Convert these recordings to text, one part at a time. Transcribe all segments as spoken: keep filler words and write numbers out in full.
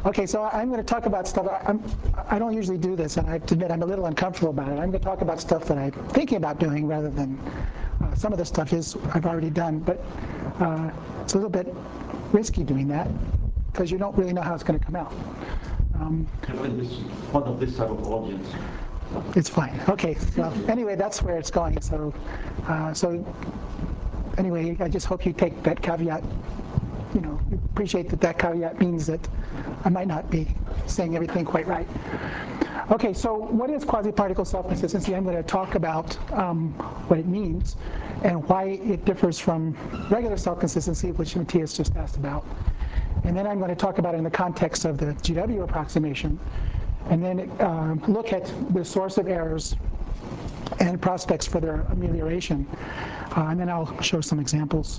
Okay, so I'm going to talk about stuff. I'm, I don't usually do this, and I have to admit I'm a little uncomfortable about it. I'm going to talk about stuff that I'm thinking about doing rather than uh, some of the stuff is I've already done, but uh, it's a little bit risky doing that because you don't really know how it's going to come out. Um, in this, one of this type of audience. It's fine. Okay. So anyway, that's where it's going. So, uh, so anyway, I just hope you take that caveat. You know, appreciate that that caveat means that I might not be saying everything quite right. Okay, so what is quasi-particle self-consistency? I'm going to talk about um, what it means and why it differs from regular self-consistency, which Matthias just asked about. And then I'm going to talk about it in the context of the G W approximation, and then uh, look at the source of errors and prospects for their amelioration. Uh, and then I'll show some examples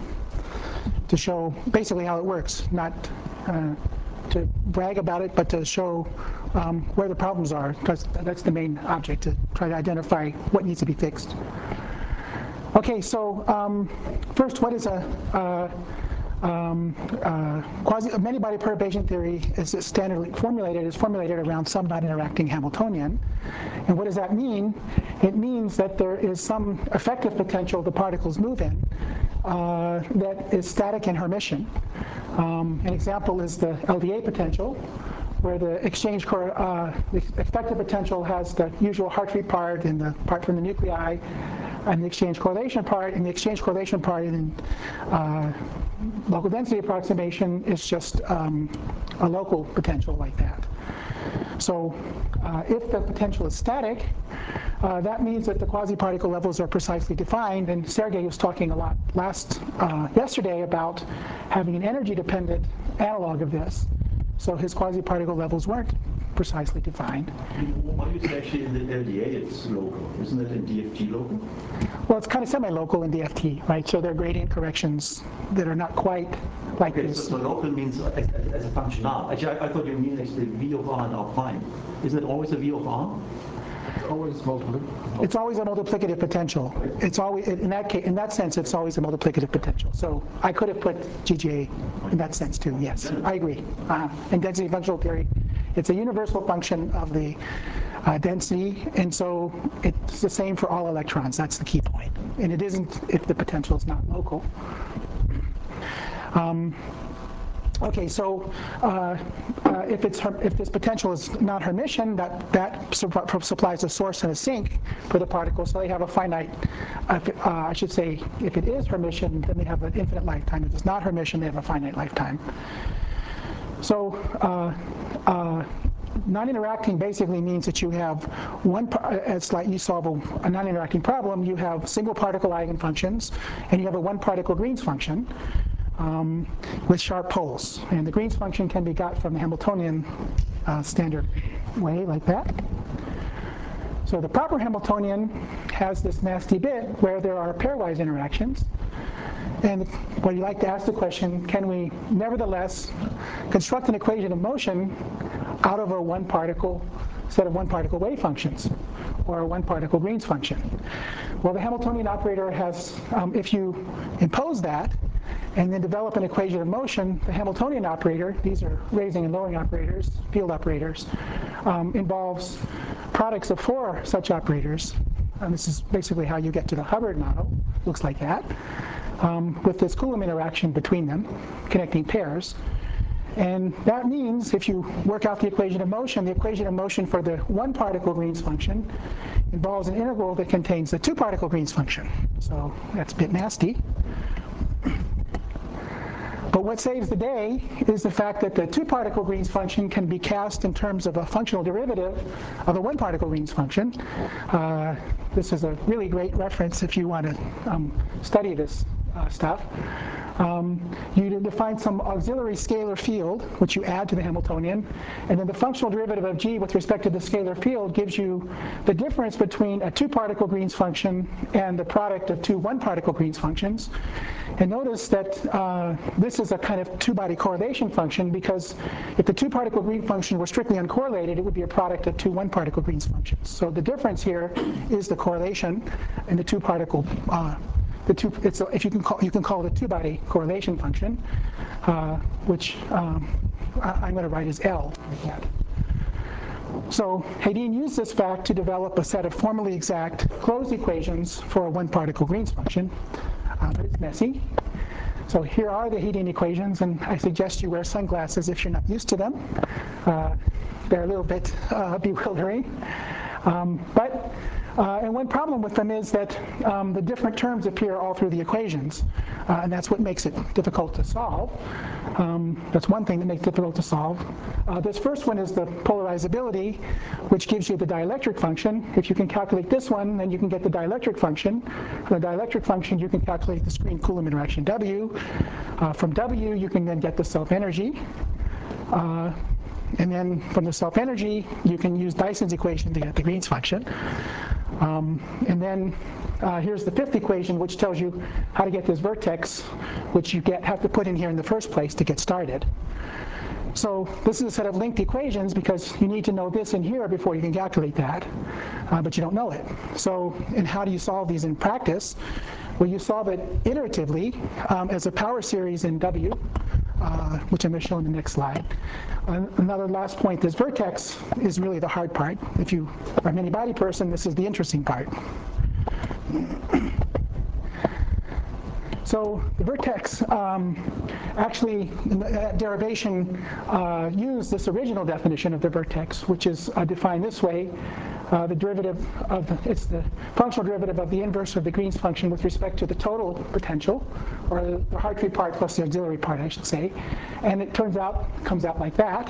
to show basically how it works, not uh, to brag about it, but to show um, where the problems are, because that's the main object, to try to identify what needs to be fixed. Okay, so um, first, what is a uh, um, uh, quasi many-body perturbation theory? Is standardly formulated is formulated around some non-interacting Hamiltonian, and what does that mean? It means that there is some effective potential the particles move in uh, that is static in Hermitian. Um, an example is the L D A potential, where the exchange core, uh, the effective potential has the usual Hartree part and the part from the nuclei, and the exchange correlation part, and the exchange correlation part in uh, local density approximation is just um, a local potential like that. So uh, if the potential is static, uh, that means that the quasi-particle levels are precisely defined, and Sergei was talking a lot last uh, yesterday about having an energy-dependent analog of this. So his quasi-particle levels weren't precisely defined. Why do you say actually in the L D A it's local? Isn't it in D F T local? Well, it's kind of semi-local in D F T, right? So there are gradient corrections that are not quite like okay, this. So, so local means as, as, as a function R. Actually, I, I thought you mean actually V of R and R prime. Isn't it always a V of R? It's always multiplicative. It's always a multiplicative potential. It's always in that case, in that sense, it's always a multiplicative potential. So I could have put G G A in that sense too. Yes, I agree. Uh, in density functional theory, it's a universal function of the uh, density, and so it's the same for all electrons. That's the key point. And it isn't if the potential is not local. Um, Okay, so uh, uh, if it's if this potential is not Hermitian, that that su supplies a source and a sink for the particles, so they have a finite. Uh, uh, I should say, if it is Hermitian, then they have an infinite lifetime. If it's not Hermitian, they have a finite lifetime. So. Uh, uh, Non-interacting basically means that you have one, it's like you solve a, a non-interacting problem, you have single particle eigenfunctions, and you have a one particle Green's function um, with sharp poles. And the Green's function can be got from the Hamiltonian uh, standard way, like that. So the proper Hamiltonian has this nasty bit where there are pairwise interactions. And well, you like to ask the question, can we nevertheless construct an equation of motion out of a one particle set of one particle wave functions, or a one particle Green's function? Well, the Hamiltonian operator has, um, if you impose that and then develop an equation of motion, the Hamiltonian operator, these are raising and lowering operators, field operators, um, involves products of four such operators. And this is basically how you get to the Hubbard model. Looks like that. Um, with this Coulomb interaction between them, connecting pairs. And that means if you work out the equation of motion, the equation of motion for the one particle Green's function involves an integral that contains the two particle Green's function. So that's a bit nasty. But what saves the day is the fact that the two particle Green's function can be cast in terms of a functional derivative of a one particle Green's function. Uh, this is a really great reference if you want to um, study this uh, stuff. Um, you define some auxiliary scalar field, which you add to the Hamiltonian, and then the functional derivative of G with respect to the scalar field gives you the difference between a two-particle Green's function and the product of two one-particle Green's functions. And notice that uh, this is a kind of two-body correlation function, because if the two-particle Green function were strictly uncorrelated, it would be a product of two one-particle Green's functions. So the difference here is the correlation in the two-particle. Uh, the two, it's a, if you can call, you can call it a two-body correlation function, uh, which um, I'm going to write as L like that. So Hedin used this fact to develop a set of formally exact closed equations for a one-particle Green's function, uh, but it's messy. So here are the Hedin equations, and I suggest you wear sunglasses if you're not used to them. Uh, they're a little bit uh, bewildering. Um, but uh, and one problem with them is that um, the different terms appear all through the equations, uh, and that's what makes it difficult to solve. Um, that's one thing that makes it difficult to solve. Uh, this first one is the polarizability, which gives you the dielectric function. If you can calculate this one, then you can get the dielectric function. From the dielectric function, you can calculate the screen-Coulomb interaction W. Uh, from W, you can then get the self-energy. Uh, And then from the self-energy, you can use Dyson's equation to get the Green's function. Um, and then uh, here's the fifth equation, which tells you how to get this vertex, which you get have to put in here in the first place to get started. So this is a set of linked equations because you need to know this in here before you can calculate that, uh, but you don't know it. So, and how do you solve these in practice? Well, you solve it iteratively um, as a power series in W, uh, which I'm going to show in the next slide. Uh, another last point, this vertex is really the hard part. If you are a many-body person, this is the interesting part. So the vertex um, actually, in that derivation, uh, used this original definition of the vertex, which is uh, defined this way. Uh, the derivative of the, it's the functional derivative of the inverse of the Green's function with respect to the total potential, or the, the Hartree part plus the auxiliary part, I should say. And it turns out, comes out like that.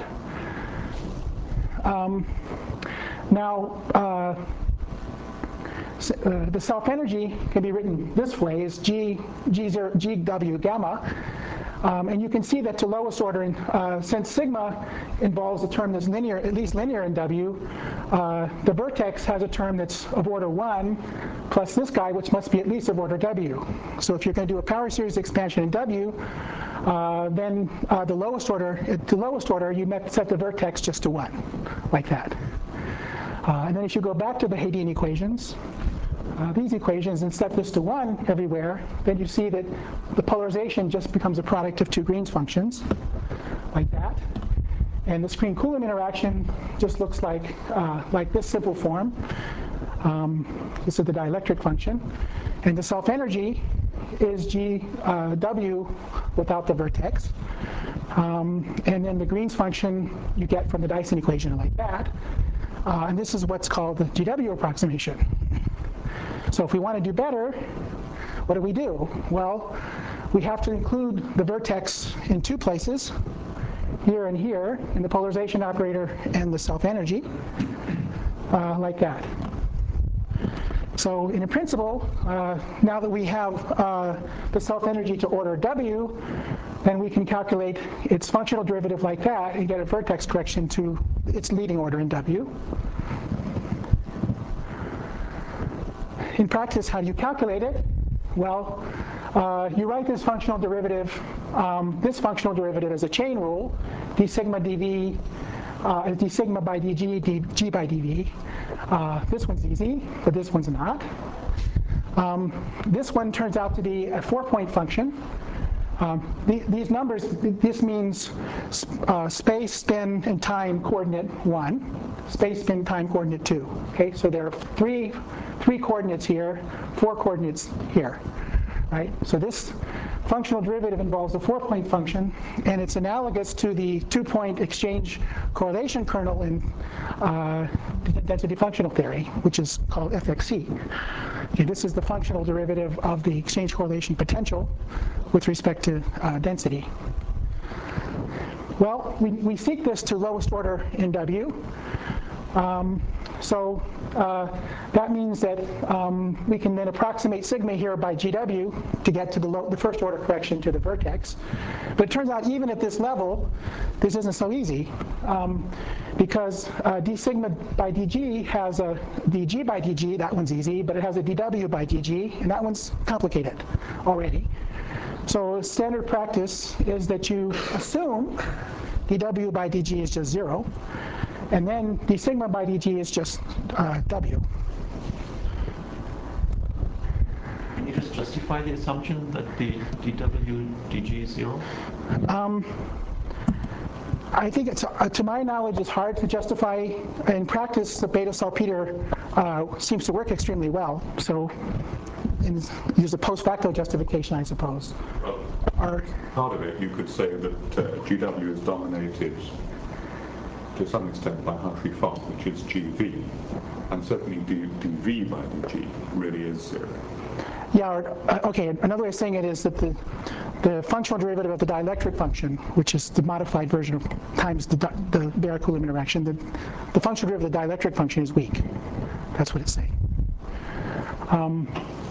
Um, now, uh, Uh, the self-energy can be written this way, is G, G, zero, G W gamma. Um, and you can see that to lowest order, uh, since sigma involves a term that's linear, at least linear in W, uh, the vertex has a term that's of order one, plus this guy, which must be at least of order W. So if you're going to do a power series expansion in W, uh, then uh, the lowest order, at the lowest order, you set the vertex just to one, like that. Uh, and then if you go back to the Hedin equations, uh, these equations, and set this to one everywhere, then you see that the polarization just becomes a product of two Green's functions, like that. And the screen-Coulomb interaction just looks like, uh, like this simple form. Um, this is the dielectric function. And the self-energy is G uh, W without the vertex. Um, and then the Green's function you get from the Dyson equation like that. Uh, and this is what's called the G W approximation. So if we want to do better, what do we do? Well, we have to include the vertex in two places, here and here, in the polarization operator and the self-energy, uh, like that. So in principle, uh, now that we have uh, the self-energy to order W, then we can calculate its functional derivative like that and get a vertex correction to its leading order in W. In practice, how do you calculate it? Well, uh, you write this functional derivative, um, this functional derivative as a chain rule, d sigma dv, uh, d sigma by dg, dg by dv. Uh, this one's easy, but this one's not. Um, this one turns out to be a four-point function. Um, the, these numbers, this means uh, space, spin, and time coordinate one, space, spin, time coordinate two. Okay, so there are three, three coordinates here, four coordinates here, right? So this functional derivative involves a four-point function, and it's analogous to the two-point exchange correlation kernel in uh, density functional theory, which is called F X C. Okay, this is the functional derivative of the exchange correlation potential with respect to uh, density. Well, we, we seek this to lowest order in W. Um, so uh, that means that um, we can then approximate sigma here by G W to get to the, low, the first order correction to the vertex. But it turns out even at this level, this isn't so easy um, because uh, d sigma by dg has a dg by dg, that one's easy, but it has a dw by dg, and that one's complicated already. So standard practice is that you assume dw by dg is just zero, and then d sigma by dg is just uh, w. Can you just justify the assumption that the dw dg is zero? Um, I think it's, uh, to my knowledge, it's hard to justify. In practice, the beta salpeter uh, seems to work extremely well. So in, there's a post facto justification, I suppose. Well, Or, part of it, you could say that uh, G W is dominated to some extent by Hartree-Fock, which is G V, and certainly D, dV by dG really is zero. yeah, or, uh, okay, another way of saying it is that the, the functional derivative of the dielectric function, which is the modified version of times the, di- the Baeyer-Coulomb interaction, the, the functional derivative of the dielectric function is weak. That's what it's saying. Um,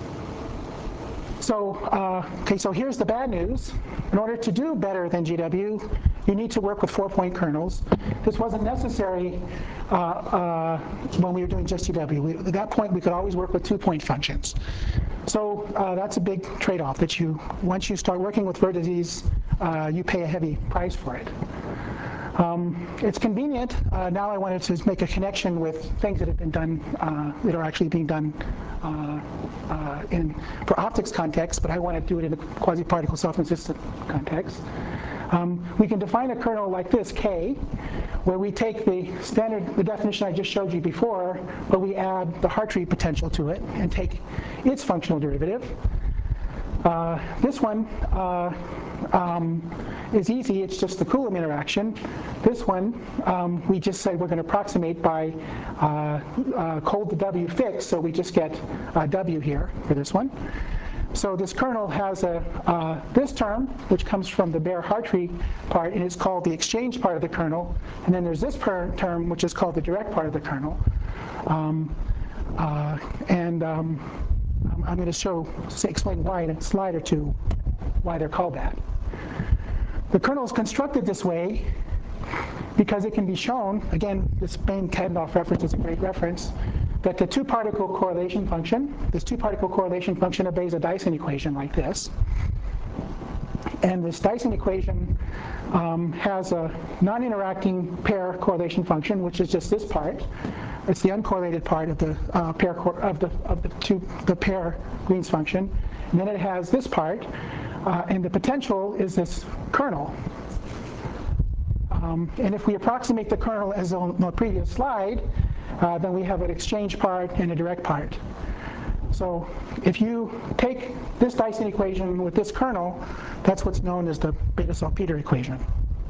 So, uh, okay, so here's the bad news. In order to do better than G W, you need to work with four-point kernels. This wasn't necessary uh, uh, when we were doing just G W. We, at that point, we could always work with two-point functions. So uh, that's a big trade-off that you, once you start working with vertices, uh, you pay a heavy price for it. Um, it's convenient. Uh, now I wanted to make a connection with things that have been done, uh, that are actually being done uh, uh, in for optics context, but I want to do it in a quasi-particle self-insistent context. Um, we can define a kernel like this, K, where we take the standard, the definition I just showed you before, but we add the Hartree potential to it and take its functional derivative. Uh, this one uh, um, is easy, it's just the Coulomb interaction. This one, um, we just said we're going to approximate by uh, uh, cold to W fixed, so we just get uh, W here for this one. So this kernel has a uh, this term, which comes from the Baeyer-Hartree part, and it's called the exchange part of the kernel. And then there's this per term, which is called the direct part of the kernel. Um, uh, and um, I'm going to show, say, explain why in a slide or two, why they're called that. The kernel is constructed this way because it can be shown, again, this Bain-Kadenoff reference is a great reference, that the two-particle correlation function, this two-particle correlation function obeys a Dyson equation like this. And this Dyson equation um, has a non-interacting pair correlation function, which is just this part. It's the uncorrelated part of the uh, pair of the of the two the pair Green's function. And then it has this part, uh, and the potential is this kernel. Um, and if we approximate the kernel as on the previous slide, uh, then we have an exchange part and a direct part. So if you take this Dyson equation with this kernel, that's what's known as the beta-salpeter equation.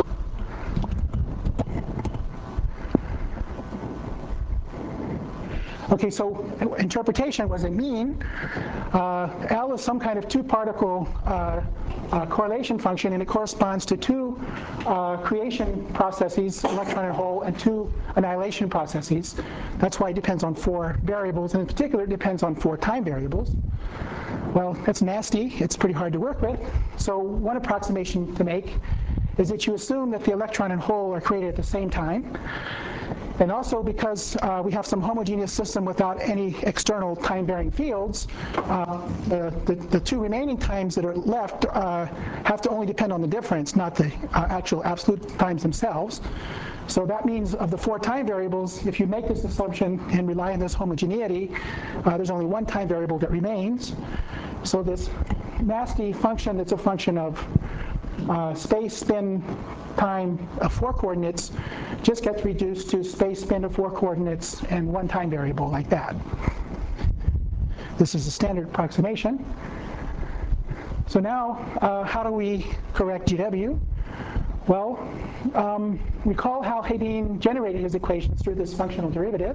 Okay, so interpretation, what does it mean? Uh, L is some kind of two-particle uh, uh, correlation function, and it corresponds to two uh, creation processes, electron and hole, and two annihilation processes. That's why it depends on four variables, and in particular, it depends on four time variables. Well, that's nasty. It's pretty hard to work with. So one approximation to make is that you assume that the electron and hole are created at the same time. And also because uh, we have some homogeneous system without any external time-varying fields, uh, the, the, the two remaining times that are left uh, have to only depend on the difference, not the uh, actual absolute times themselves. So that means of the four time variables, if you make this assumption and rely on this homogeneity, uh, there's only one time variable that remains. So this nasty function that's a function of Uh, space, spin, time of four coordinates just gets reduced to space, spin of four coordinates and one time variable like that. This is a standard approximation. So now, uh, how do we correct G W? Well, um, recall how Hedin generated his equations through this functional derivative.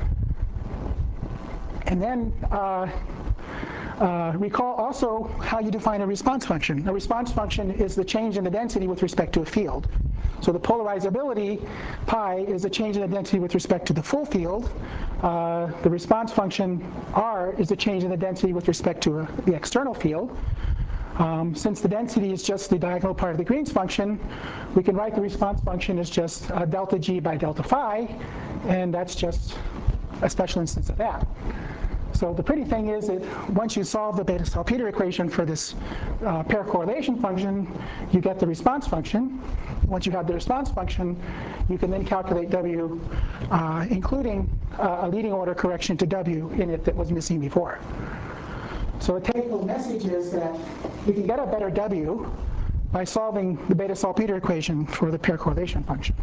And then uh, Uh, recall also how you define a response function. A response function is the change in the density with respect to a field. So the polarizability, pi, is the change in the density with respect to the full field. Uh, the response function, r, is the change in the density with respect to a, the external field. Um, since the density is just the diagonal part of the Green's function, we can write the response function as just uh, delta g by delta phi, and that's just a special instance of that. So the pretty thing is that once you solve the beta-salpeter equation for this uh, pair correlation function, you get the response function. Once you have the response function, you can then calculate W, uh, including uh, a leading order correction to W in it that was missing before. So the take-home message is that you can get a better W by solving the beta-salpeter equation for the pair correlation function.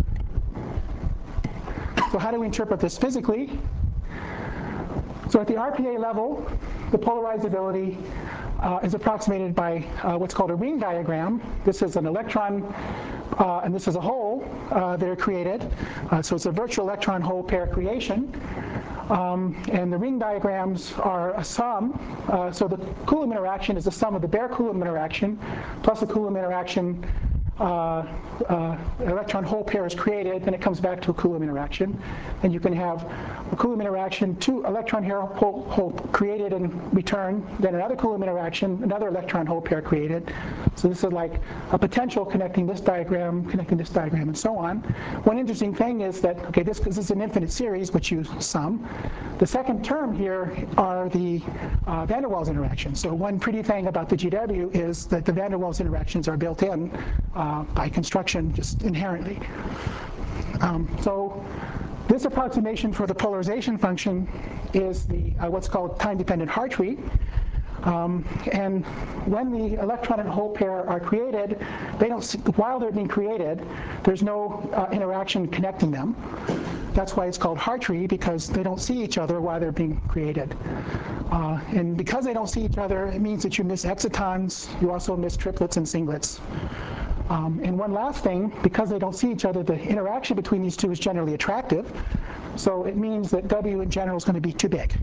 So how do we interpret this physically? So at the R P A level, the polarizability uh, is approximated by uh, what's called a ring diagram. This is an electron, uh, and this is a hole uh, that are created. Uh, so it's a virtual electron hole pair creation. Um, and the ring diagrams are a sum. Uh, so the Coulomb interaction is the sum of the bare Coulomb interaction plus the Coulomb interaction. Uh, uh, electron hole pair is created, then it comes back to a Coulomb interaction. And you can have a Coulomb interaction, two electron hole, hole created and returned, then another Coulomb interaction, another electron hole pair created. So this is like a potential connecting this diagram, connecting this diagram, and so on. One interesting thing is that, okay, this, this is an infinite series, which you sum. The second term here are the uh, van der Waals interactions. So one pretty thing about the G W is that the van der Waals interactions are built in uh, by construction just inherently. Um, so this approximation for the polarization function is the uh, what's called time-dependent Hartree. Um, and when the electron and hole pair are created, they don't see, while they're being created, there's no uh, interaction connecting them. That's why it's called Hartree, because they don't see each other while they're being created. Uh, and because they don't see each other, it means that you miss excitons. You also miss triplets and singlets. Um, and one last thing, because they don't see each other, the interaction between these two is generally attractive. So it means that W in general is going to be too big.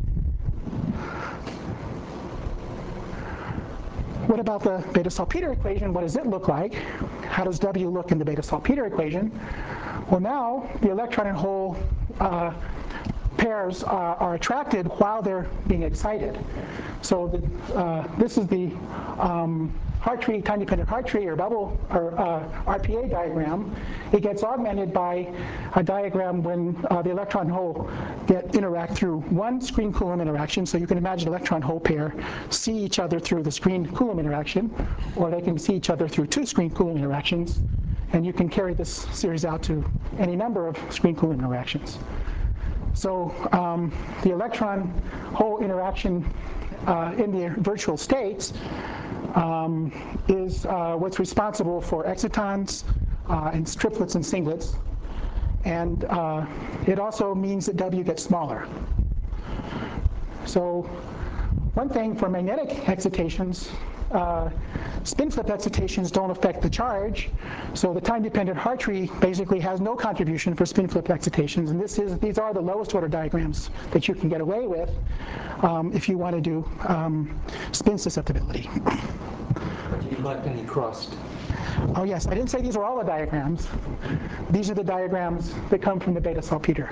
What about the beta-salpeter equation? What does it look like? How does W look in the beta-salpeter equation? Well, now the electron and hole uh, pairs are, are attracted while they're being excited. So the, uh, this is the um, Hartree, time-dependent Hartree or bubble or uh, R P A diagram. It gets augmented by a diagram when uh, the electron hole get interact through one screen Coulomb interaction. So you can imagine electron hole pair see each other through the screen Coulomb interaction, or they can see each other through two screen Coulomb interactions. And you can carry this series out to any number of screen Coulomb interactions. So um, the electron hole interaction uh, in the virtual states um, is uh, what's responsible for excitons uh, and triplets and singlets. And uh, it also means that W gets smaller. So one thing for magnetic excitations, uh, spin flip excitations don't affect the charge. So the time-dependent Hartree basically has no contribution for spin flip excitations. And this is, these are the lowest order diagrams that you can get away with um, if you want to do um, spin susceptibility. Do you collect any crust? Oh yes, I didn't say these are all the diagrams. These are the diagrams that come from the beta-salpeter.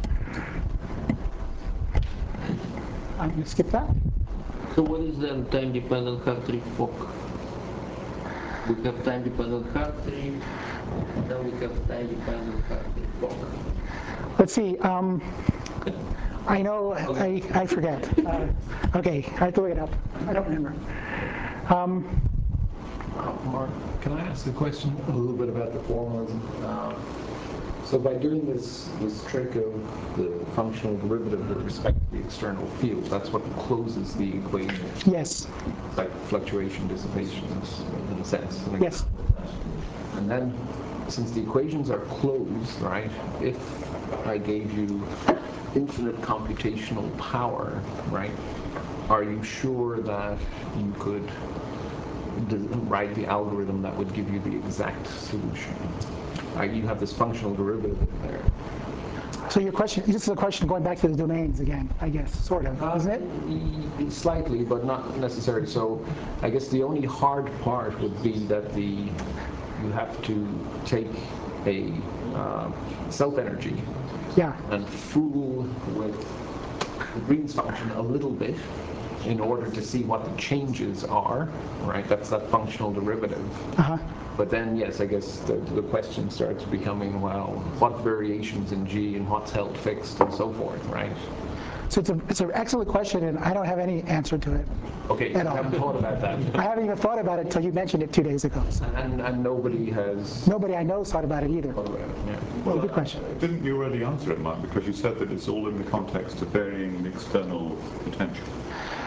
I'm going to skip that. So what is the time-dependent Hartree Fock? We have time-dependent Hartree, then we have time-dependent Hartree Fock. Let's see. Um, I know. I, I forget. Uh, okay, I have to look it up. I don't remember. Um, Mark, can I ask a question a little bit about the formalism? Um, so by doing this this trick of the functional derivative with respect to the external field, that's what closes the equation. yes. It's like fluctuation dissipation in a sense. an Yes. And then, since the equations are closed, right, if I gave you infinite computational power, right, are you sure that you could d- write the algorithm that would give you the exact solution? Right, you have this functional derivative there. So your question, this is a question going back to the domains again, I guess, sort of, isn't it? it? Slightly, but not necessarily. So I guess the only hard part would be that the you have to take a uh, self-energy Yeah. and fool with the Green's function a little bit in order to see what the changes are, right? That's that functional derivative. Uh-huh. But then, yes, I guess the, the question starts becoming, well, what variations in G and what's held fixed and so forth, right? So it's a it's an excellent question, and I don't have any answer to it. Okay, At I all. haven't thought about that. I haven't even thought about it until you mentioned it two days ago. So And, and nobody has nobody I know has thought about it either. thought about it. Yeah. Well, good question. Didn't you already answer it, Mark? Because you said that it's all in the context of varying external potential.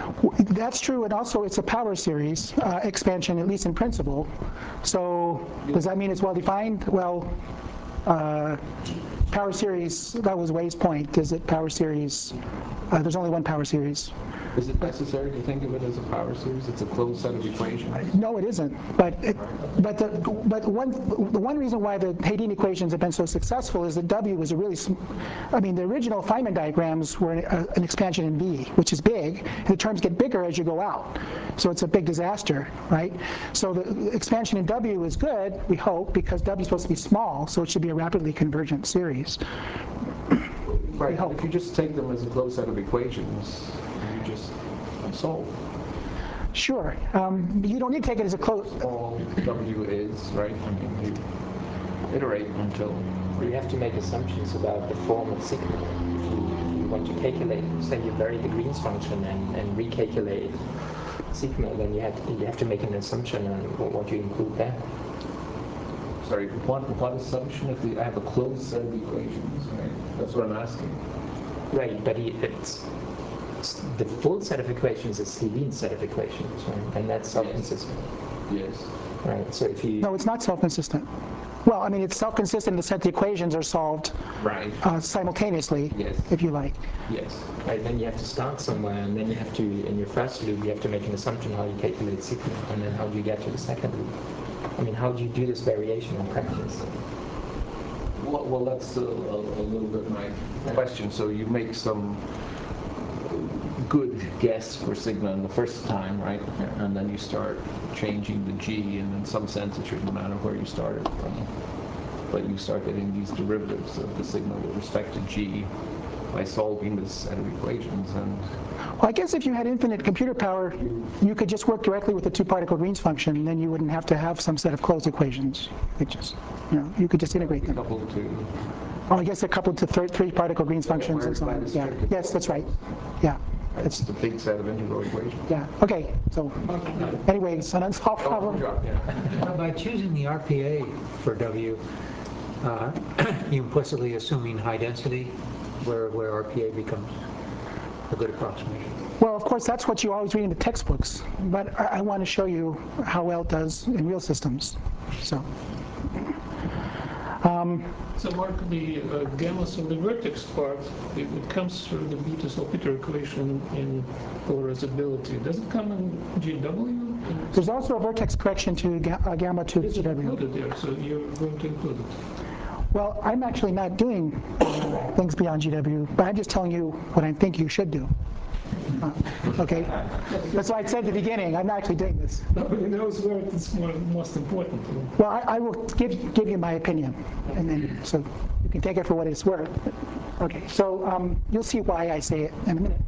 W- That's true, and also it's a power series uh, expansion, at least in principle. So does that mean it's well defined? Well, uh, power series, that was Way's point. Is it power series? Uh, there's only one power series. Is it necessary to think of it as a power series? It's a closed set of equations. No, it isn't. But it, but the but one the one reason why the Hadeen equations have been so successful is that W was a really, sm- I mean, the original Feynman diagrams were an, uh, an expansion in V, which is big, and the terms get bigger as you go out. So it's a big disaster, right? So the expansion in W is good, we hope, because W is supposed to be small, so it should be a rapidly convergent series. Right. hope. If you just take them as a closed set of equations, you just solve. Sure. Um, you don't need to take it as a close. All W is, right? I mean, you iterate until. You have to make assumptions about the form of sigma. If you, if you want to calculate, say you vary the Green's function and, and recalculate sigma, then you have to, you have to make an assumption on what, what you include there. Sorry, what, what assumption if we, I have a closed set of equations, right? That's what I'm asking. Right, but he, it's, it's the full set of equations is Hadeen's set of equations, right? And that's self-consistent. Yes. Right. So if you No, it's not self-consistent. Well, I mean, it's self-consistent in the sense the equations are solved Right. uh, simultaneously, Yes. if you like. Yes. right, then you have to start somewhere, and then you have to, in your first loop, you have to make an assumption how you calculate sigma, and then how do you get to the second loop? I mean, how do you do this variation in practice? Well, well that's a, a, a little bit my question. So you make some good guess for sigma in the first time, right? And then you start changing the g, and in some sense it shouldn't matter where you started from. But you start getting these derivatives of the sigma with respect to g by solving this set of equations. And Well, I guess if you had infinite computer power, you could just work directly with the two-particle Green's function, and then you wouldn't have to have some set of closed equations. You could just, you know, you could just integrate them. coupled to Oh, I guess they're coupled to thir- three-particle Green's functions and so on. Yeah. Yes, that's right. Yeah. It's, it's a big set of integral equations. yeah. Okay. So, anyway, it's an unsolved problem. Now, by choosing the R P A for W, uh, you implicitly assuming high density, where, where R P A becomes a good approximation. Well, of course, that's what you always read in the textbooks, but I, I want to show you how well it does in real systems. So, So Mark, the uh, gamma, so the vertex part, it, it comes through the Bethe-Salpeter equation in polarizability. Does it come in G W? there's also a vertex correction to ga- uh, gamma to Is G it W. included there? So you're going to include it? Well, I'm actually not doing uh, things beyond G W, but I'm just telling you what I think you should do. Uh, okay? That's why I said at the beginning, I'm not actually doing this. Nobody knows where it's more, most important. Well, I, I will give give you my opinion, and then so you can take it for what it's worth. Okay, so um, you'll see why I say it in a minute.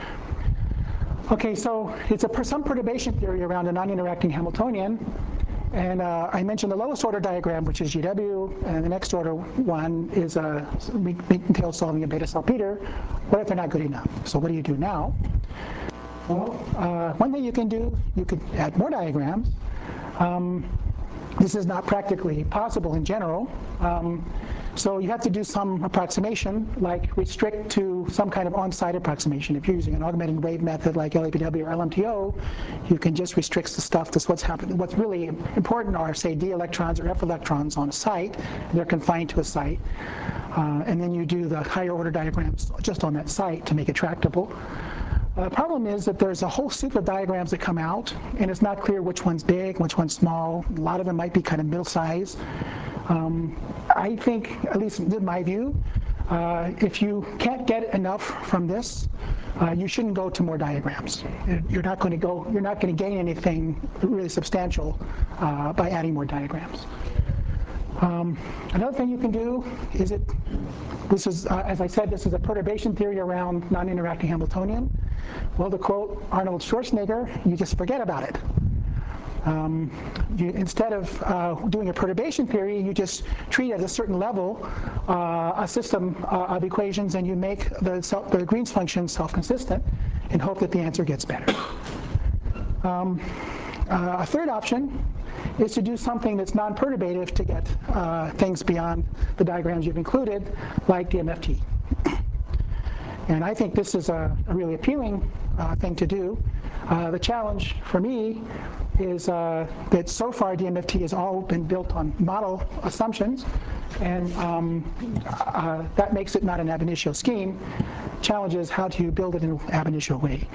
Okay, so it's a per- some perturbation theory around a non-interacting Hamiltonian, and uh, I mentioned the lowest order diagram, which is G W, and the next order one is a Meek-Tail solving a Bethe-Salpeter. What if they're not good enough? So what do you do now? Well, uh, one thing you can do, you could add more diagrams. Um, this is not practically possible in general. Um, so you have to do some approximation, like restrict to some kind of on-site approximation. If you're using an augmented wave method like L A P W or L M T O, you can just restrict the stuff to what's happening. What's really important are, say, d electrons or f electrons on a site. They're confined to a site. Uh, and then you do the higher order diagrams just on that site to make it tractable. The uh, problem is that there's a whole soup of diagrams that come out, and it's not clear which one's big, which one's small. A lot of them might be kind of middle size. Um, I think, at least in my view, uh, if you can't get enough from this, uh, you shouldn't go to more diagrams. You're not going to go. You're not going to gain anything really substantial uh, by adding more diagrams. Um, another thing you can do is it. This is, uh, as I said, this is a perturbation theory around non-interacting Hamiltonian. Well, to quote Arnold Schwarzenegger, you just forget about it. Um, you, instead of uh, doing a perturbation theory, you just treat at a certain level uh, a system uh, of equations, and you make the, self, the Green's function self-consistent and hope that the answer gets better. Um, uh, a third option is to do something that's non-perturbative to get uh, things beyond the diagrams you've included, like D M F T. And I think this is a, a really appealing uh, thing to do. Uh, the challenge for me is uh, that so far D M F T has all been built on model assumptions, and um, uh, that makes it not an ab initio scheme. Challenge is how do you build it in an ab initio way.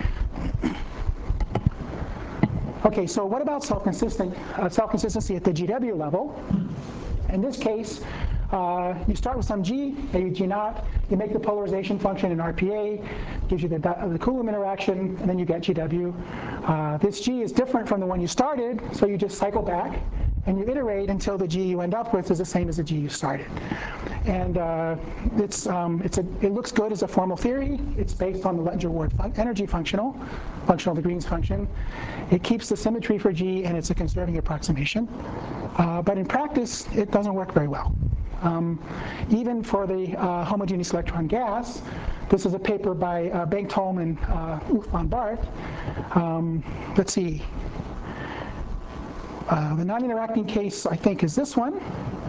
Okay, so what about self-consistent uh, self-consistency at the G W level? In this case, uh, you start with some G, maybe G naught, you make the polarization function in R P A, gives you the, the Coulomb interaction, and then you get G W. Uh, this G is different from the one you started, so you just cycle back and you iterate until the G you end up with is the same as the G you started. And uh, it's, um, it's a, it looks good as a formal theory. It's based on the Lettinger-Ward fun energy functional, functional of the Green's function. It keeps the symmetry for G, and it's a conserving approximation. Uh, but in practice, it doesn't work very well. Um, even for the uh, homogeneous electron gas, this is a paper by uh, Bengt-Holm and uh, Ulf von Barth. Um, let's see. Uh, the non-interacting case, I think, is this one.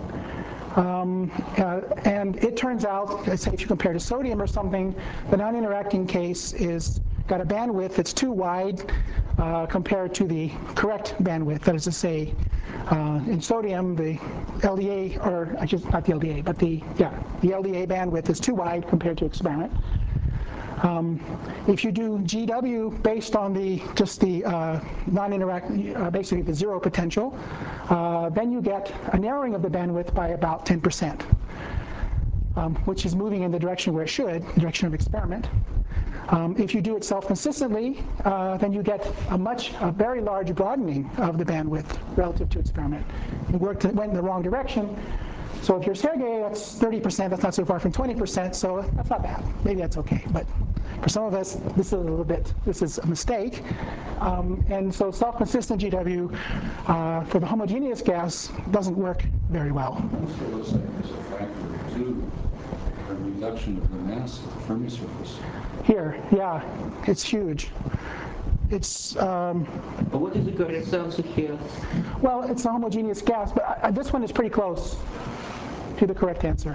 Um, uh, and it turns out, let's say if you compare to sodium or something, the non-interacting case is got a bandwidth that's too wide uh, compared to the correct bandwidth. That is to say, uh, in sodium, the L D A, or I just not the L D A, but the yeah, the L D A bandwidth is too wide compared to experiment. Um, if you do G W based on the just the uh, non-interact, uh, basically the zero potential, uh, then you get a narrowing of the bandwidth by about ten percent, um, which is moving in the direction where it should, the direction of experiment. Um, if you do it self-consistently, uh, then you get a much, a very large broadening of the bandwidth relative to experiment. It worked, it went in the wrong direction. So if you're Sergey, that's thirty percent, that's not so far from twenty percent, so that's not bad. Maybe that's okay, but for some of us, this is a little bit, this is a mistake. Um, and so self-consistent G W uh, for the homogeneous gas doesn't work very well. Also looks like there's a factor two, a reduction of the mass of the Fermi surface. Here, yeah, it's huge. It's, um, But what is the correct answer here? well, it's a homogeneous gas, but I, this one is pretty close to the correct answer.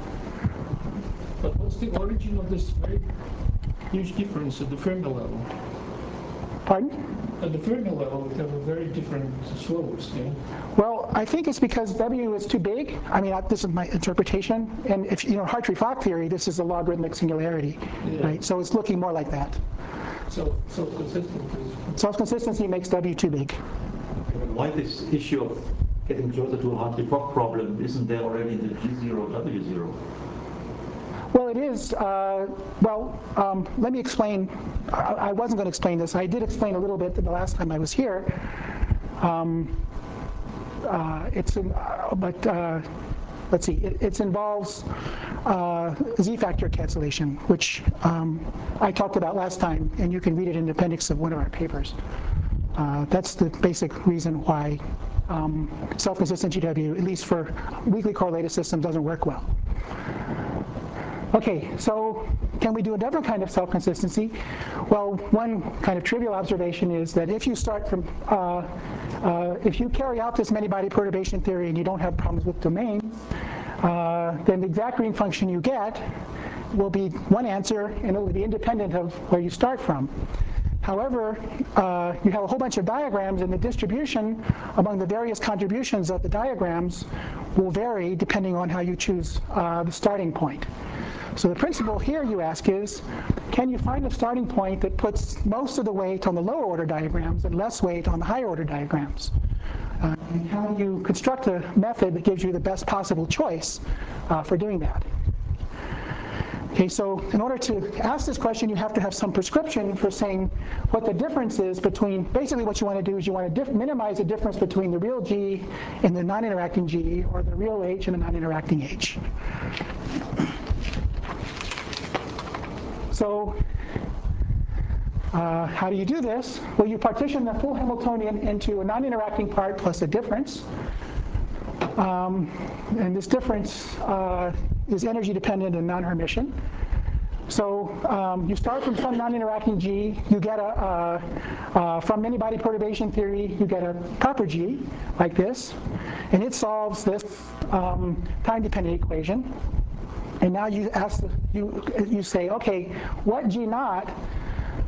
But what's the origin of this very huge difference at the Fermi level? Pardon? At the Fermi level, we have a very different slopes, yeah? Well, I think it's because W is too big. I mean, I, this is my interpretation. And if you know Hartree-Fock theory, this is a logarithmic singularity, Yeah. right? So it's looking more like that. So, self-consistent is... Self-consistency makes W too big. Why this issue of getting closer to a Hartree-Fock problem isn't there already in the G zero, W zero? Well, it is. Uh, well, um, let me explain. I, I wasn't going to explain this. I did explain a little bit the last time I was here. Um, uh, it's in, uh, but uh, let's see. It it's involves uh, z-factor cancellation, which um, I talked about last time, and you can read it in the appendix of one of our papers. Uh, that's the basic reason why um, self-consistent G W, at least for weakly correlated systems, doesn't work well. Okay, so can we do a different kind of self-consistency? Well, one kind of trivial observation is that if you start from, uh, uh, if you carry out this many-body perturbation theory and you don't have problems with domains, uh, then the exact green function you get will be one answer, and it will be independent of where you start from. However, uh, you have a whole bunch of diagrams, and the distribution among the various contributions of the diagrams will vary depending on how you choose uh, the starting point. So the principle here, you ask, is can you find a starting point that puts most of the weight on the lower order diagrams and less weight on the higher order diagrams? Uh, and how do you construct a method that gives you the best possible choice uh, for doing that? Okay, so in order to ask this question, you have to have some prescription for saying what the difference is between, basically what you want to do is you want to minimize the difference between the real G and the non-interacting G, or the real H and the non-interacting H. So uh, how do you do this? Well, you partition the full Hamiltonian into a non-interacting part plus a difference. Um, and this difference uh, is energy dependent and non-Hermitian. So um, you start from some non-interacting G, you get a, uh, uh, from many-body perturbation theory, you get a proper G, like this, and it solves this um, time-dependent equation. And now you ask, the, you, you say, okay, what G naught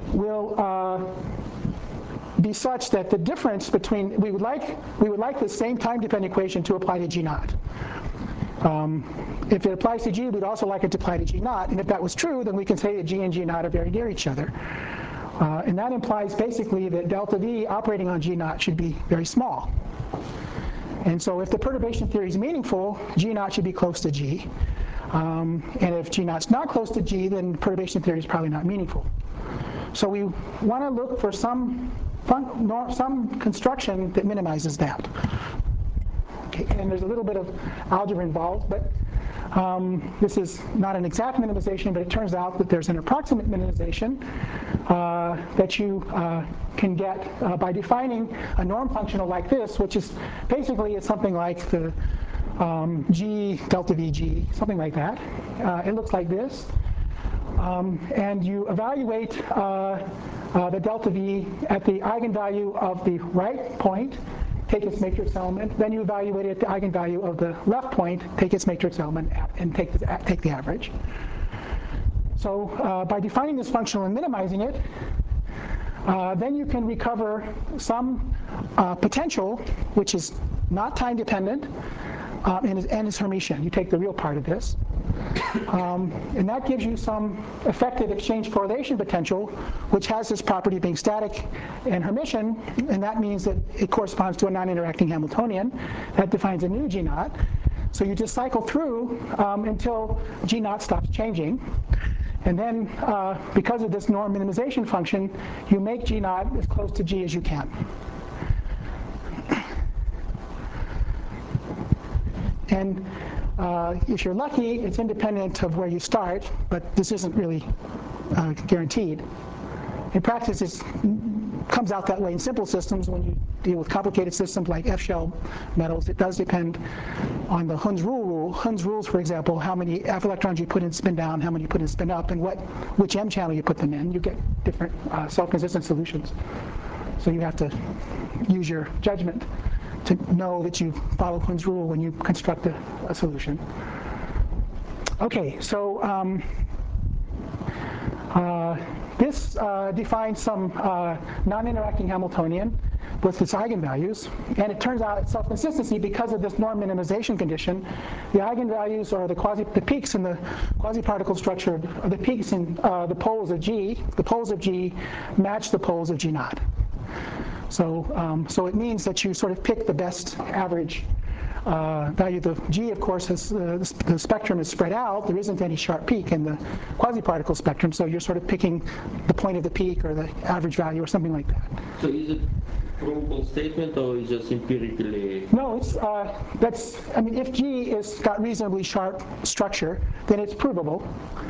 will uh, be such that the difference between, we would like, we would like the same time-dependent equation to apply to G naught. Um, if it applies to G, we'd also like it to apply to G naught, and if that was true, then we can say that G and G naught are very near each other. Uh, and that implies basically that delta V operating on G naught should be very small. And so if the perturbation theory is meaningful, G naught should be close to G. Um, and if G naught's not close to G, then perturbation theory is probably not meaningful. So we want to look for some, fun, nor, some construction that minimizes that. Okay, and there's a little bit of algebra involved, but um, this is not an exact minimization, but it turns out that there's an approximate minimization uh, that you uh, can get uh, by defining a norm functional like this, which is basically it's something like the um, G delta V G, something like that. Uh, it looks like this. Um, and you evaluate uh, uh, the delta V at the eigenvalue of the right point, take its matrix element, then you evaluate it at the eigenvalue of the left point, take its matrix element, and take the, take the average. So uh, by defining this functional and minimizing it, uh, then you can recover some uh, potential, which is not time dependent, uh, and, is, and is Hermitian. You take the real part of this. Um, and that gives you some effective exchange correlation potential, which has this property of being static and Hermitian, and that means that it corresponds to a non-interacting Hamiltonian. That defines a new G naught. So you just cycle through um, until G naught stops changing. And then, uh, because of this norm minimization function, you make G naught as close to G as you can. And uh, if you're lucky, it's independent of where you start, but this isn't really uh, guaranteed. In practice, it comes out that way in simple systems. When you deal with complicated systems like F-shell metals, it does depend on the Hund's rule rule. Hund's rules, for example, how many F electrons you put in spin down, how many you put in spin up, and what which M channel you put them in. You get different uh, self-consistent solutions. So you have to use your judgment to know that you follow Hund's rule when you construct a, a solution. Okay, so um, uh, this uh, defines some uh, non-interacting Hamiltonian with its eigenvalues, and it turns out it's self-consistency because of this norm minimization condition. The eigenvalues are the quasi, the peaks in the quasi-particle structure, are the peaks in uh, the poles of G. The poles of G match the poles of G naught. So, um, so it means that you sort of pick the best average uh, value. The G, of course, has, uh, the, the spectrum is spread out. There isn't any sharp peak in the quasi-particle spectrum, so you're sort of picking the point of the peak or the average value or something like that. So is it provable statement or is it just empirically? No, it's uh, that's. I mean, if G is got reasonably sharp structure, then it's provable.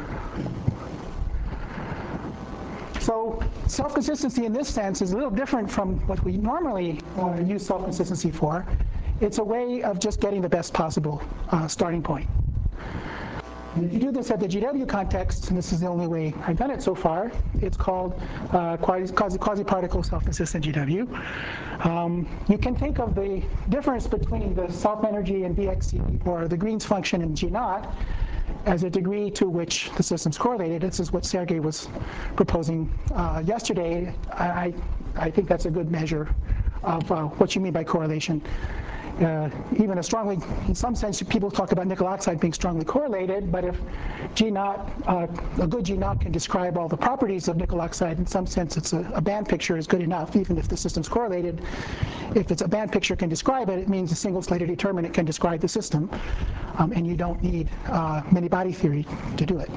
So self-consistency in this sense is a little different from what we normally uh, use self-consistency for. It's a way of just getting the best possible uh, starting point. And if you do this at the G W context, and this is the only way I've done it so far, it's called uh, quasi, quasi-particle self-consistent G W. Um, you can think of the difference between the self-energy in V X C or the Green's function in G naught as a degree to which the system's correlated. This is what Sergei was proposing uh, yesterday. I, I think that's a good measure of uh, what you mean by correlation. Uh, even a strongly, in some sense, people talk about nickel oxide being strongly correlated, but if G naught, uh, a good G naught can describe all the properties of nickel oxide, in some sense it's a, a band picture is good enough, even if the system's correlated. If it's a band picture can describe it, it means a single slater determinant can describe the system, um, and you don't need uh, many body theory to do it.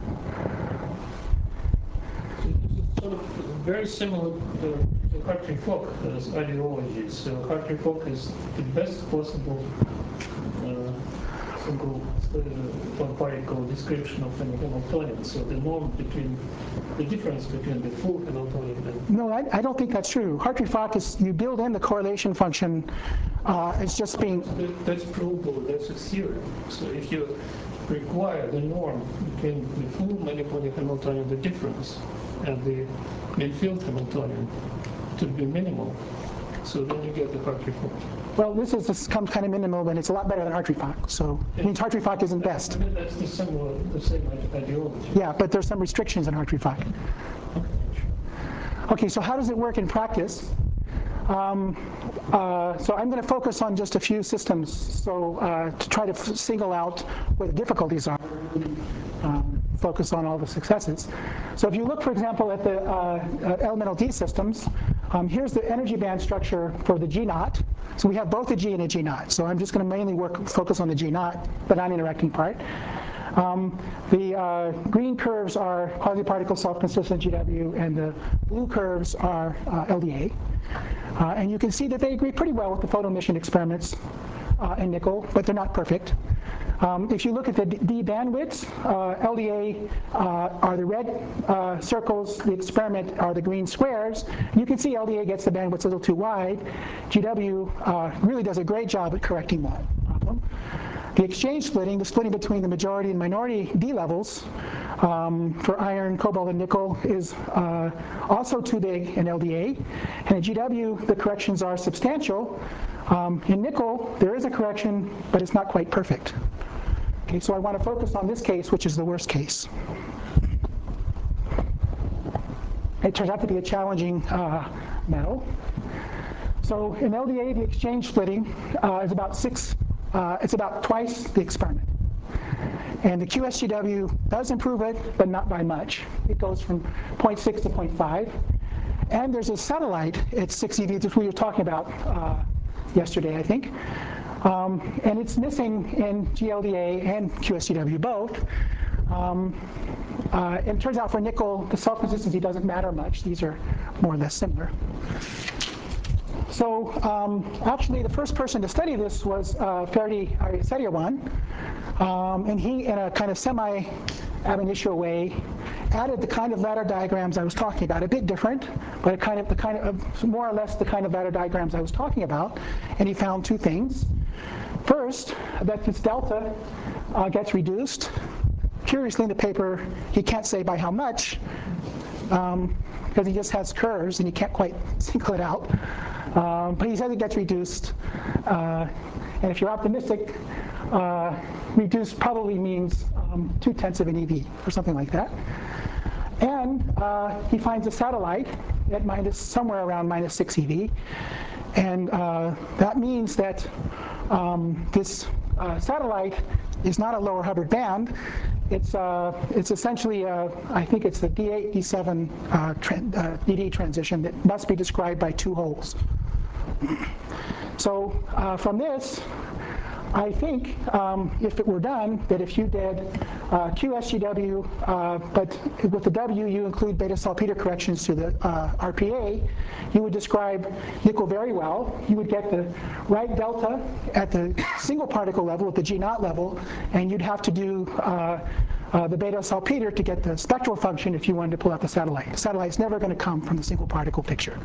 It's sort of very similar to Hartree-Fock as ideology. So Hartree-Fock is the best possible uh, single uh, particle description of an Hamiltonian. So the norm between the difference between the full Hamiltonian and no, I, I don't think that's true. Hartree-Fock is you build in the correlation function. Uh, it's just being that's provable. That's a theorem. So if you require the norm between the full manifold Hamiltonian, the difference, and the midfield Hamiltonian to be minimal, so then you get the Hartree-Fock. Well, this is this comes kind of minimal, but it's a lot better than Hartree-Fock. So it means Hartree-Fock isn't best. I mean, that's the similar, the same ideology. Yeah, but there's some restrictions in Hartree-Fock. Okay, so how does it work in practice? Um, uh, so I'm going to focus on just a few systems, so uh, to try to f single out where the difficulties are, um, focus on all the successes. So if you look, for example, at the uh, uh, elemental D systems, um, here's the energy band structure for the G naught. So we have both a G and a G naught. So I'm just going to mainly work focus on the G naught, the non-interacting part. Um, the uh, green curves are quasi-particle self-consistent G W, and the blue curves are uh, L D A. Uh, and you can see that they agree pretty well with the photo emission experiments uh, in nickel, but they're not perfect. Um, if you look at the D bandwidths, uh, L D A uh, are the red uh, circles, the experiment are the green squares. You can see L D A gets the bandwidths a little too wide. G W uh, really does a great job at correcting that problem. The exchange splitting, the splitting between the majority and minority D levels um, for iron, cobalt, and nickel is uh, also too big in L D A. And in G W, the corrections are substantial. Um, in nickel, there is a correction, but it's not quite perfect. Okay, so I want to focus on this case, which is the worst case. It turns out to be a challenging uh, metal. So in L D A, the exchange splitting uh, is about six. Uh, it's about twice the experiment. And the Q S G W does improve it, but not by much. It goes from zero point six to zero point five. And there's a satellite at six E V, which we were talking about uh, yesterday, I think. Um, and it's missing in G L D A and Q S G W both. Um, uh, and it turns out for nickel, the self-consistency doesn't matter much. These are more or less similar. So um, actually, the first person to study this was uh, Ferdi Ariasetiawan, um, and he, in a kind of semi-ab initio way, added the kind of ladder diagrams I was talking about. A bit different, but a kind of the kind of more or less the kind of ladder diagrams I was talking about. And he found two things. First, that this delta uh, gets reduced. Curiously, in the paper, he can't say by how much, um, because he just has curves and he can't quite single it out. Um, but he says it gets reduced. Uh, and if you're optimistic, uh, reduced probably means um, two tenths of an E V or something like that. And uh, he finds a satellite at minus somewhere around minus six E V. And uh, that means that um, this uh, satellite is not a lower Hubbard band. It's, uh, it's essentially, a, I think it's the D eight, D seven uh, uh, D D transition that must be described by two holes. So uh, from this, I think um, if it were done, that if you did uh, Q S G W, uh, but with the W you include beta salpeter corrections to the uh, R P A, you would describe nickel very well. You would get the right delta at the single particle level, at the G naught level, and you'd have to do uh, uh, the beta salpeter to get the spectral function if you wanted to pull out the satellite. The satellite's never going to come from the single particle picture.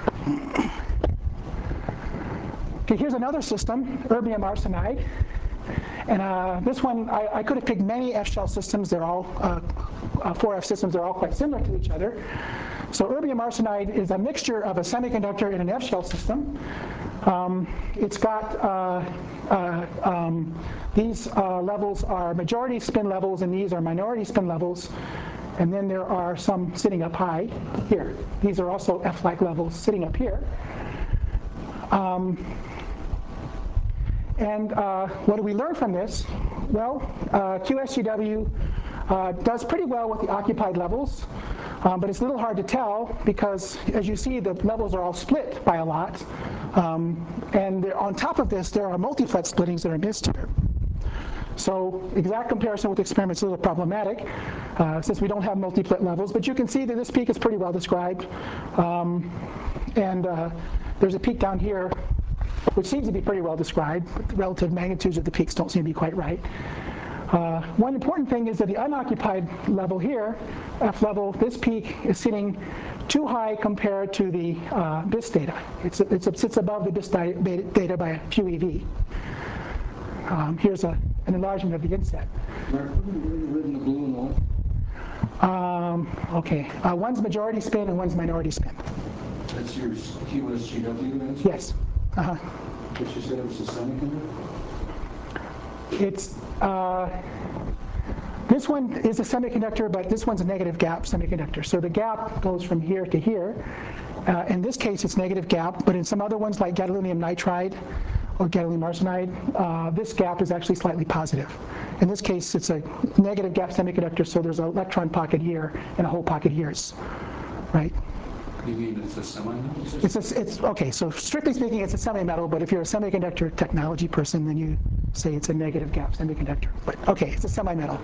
Okay, here's another system, erbium arsenide. And uh, this one, I, I could have picked many F-shell systems. They're all, uh, uh, four F systems, they're all quite similar to each other. So erbium arsenide is a mixture of a semiconductor and an F-shell system. Um, it's got, uh, uh, um, these uh, levels are majority spin levels, and these are minority spin levels. And then there are some sitting up high here. These are also F-like levels sitting up here. Um, And uh, what do we learn from this? Well, uh, Q S G W uh, does pretty well with the occupied levels, um, but it's a little hard to tell because, as you see, the levels are all split by a lot. Um, and there, on top of this, there are multi-flet splittings that are missed here. So exact comparison with experiments is a little problematic uh, since we don't have multi-plet levels, but you can see that this peak is pretty well described. Um, and uh, there's a peak down here which seems to be pretty well described, but the relative magnitudes of the peaks don't seem to be quite right. Uh, one important thing is that the unoccupied level here, F level, this peak is sitting too high compared to the uh, B I S data. It's, it's, it sits above the B I S data by a few E V. Um, here's a, an enlargement of the inset. Mark, red and the blue and all? Um, okay, uh, one's majority spin and one's minority spin. That's your Q S G W answer? Yes. Uh-huh. But you said it was a semiconductor? It's, uh, This one is a semiconductor, but this one's a negative gap semiconductor. So the gap goes from here to here. Uh, in this case, it's negative gap, but in some other ones like gadolinium nitride or gadolinium arsenide, uh, this gap is actually slightly positive. In this case, it's a negative gap semiconductor, so there's an electron pocket here and a hole pocket here, right? You mean it's a semi-metal? It's, a, it's okay, so strictly speaking, it's a semi-metal, but if you're a semiconductor technology person, then you say it's a negative gap semiconductor. But okay, it's a semi-metal.